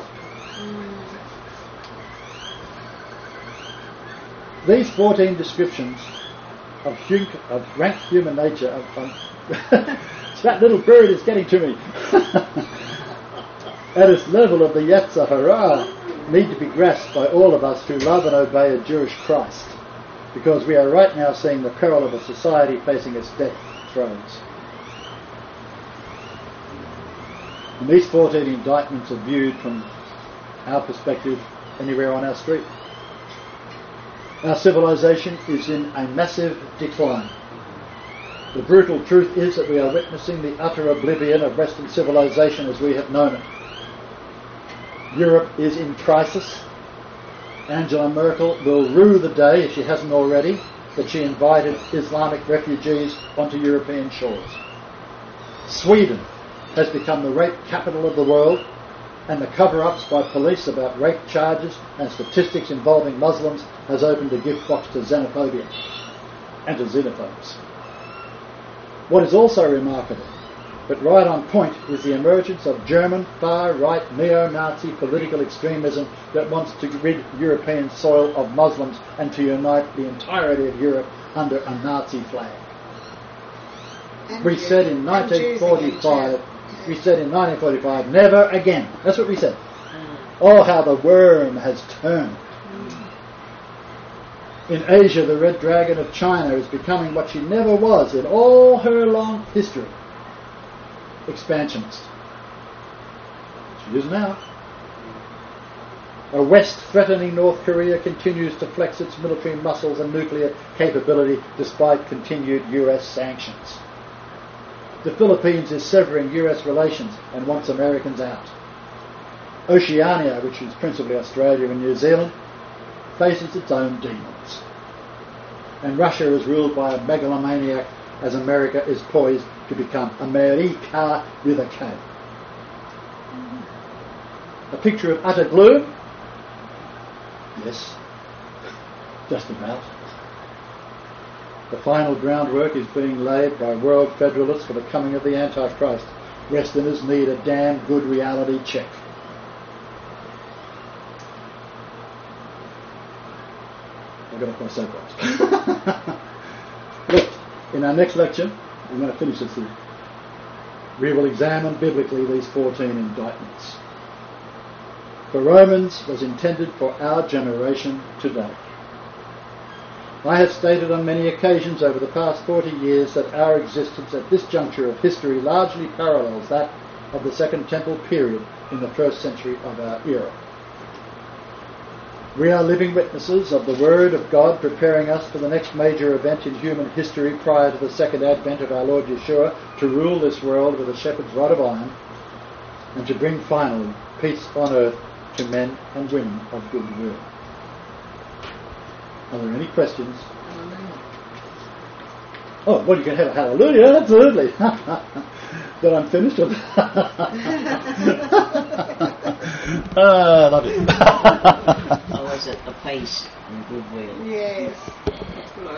These 14 descriptions of rank human nature, that little bird is getting to me, at its level of the Yetzer Hara, need to be grasped by all of us who love and obey a Jewish Christ, because we are right now seeing the peril of a society facing its death throes. And these 14 indictments are viewed from our perspective anywhere on our street. Our civilization is in a massive decline. The brutal truth is that we are witnessing the utter oblivion of Western civilization as we have known it. Europe is in crisis. Angela Merkel will rue the day, if she hasn't already, that she invited Islamic refugees onto European shores. Sweden has become the rape capital of the world, and the cover-ups by police about rape charges and statistics involving Muslims has opened a gift box to xenophobia and to xenophobes. What is also remarkable, but right on point, is the emergence of German far-right neo-Nazi political extremism that wants to rid European soil of Muslims and to unite the entirety of Europe under a Nazi flag. We said in 1945, never again. That's what we said. Oh, how the worm has turned. In Asia, the red dragon of China is becoming what she never was in all her long history. Expansionist. She is now. A West threatening North Korea continues to flex its military muscles and nuclear capability despite continued US sanctions. The Philippines is severing US relations and wants Americans out. Oceania, which is principally Australia and New Zealand, faces its own demons. And Russia is ruled by a megalomaniac as America is poised to become America with a K. a picture of utter gloom? Yes, just about. The final groundwork is being laid by world federalists for the coming of the Antichrist. Westerners need a damn good reality check. I've got off my soapbox. Look, in our next lecture, I'm going to finish this here. We will examine biblically these 14 indictments. For Romans was intended for our generation today. I have stated on many occasions over the past 40 years that our existence at this juncture of history largely parallels that of the Second Temple period in the first century of our era. We are living witnesses of the Word of God preparing us for the next major event in human history prior to the second advent of our Lord Yeshua to rule this world with a shepherd's rod of iron and to bring finally peace on earth to men and women of good will. Are there any questions? Oh, well, you can have a hallelujah, absolutely. That I'm finished with. Love it. Always at the peace and goodwill. Yes.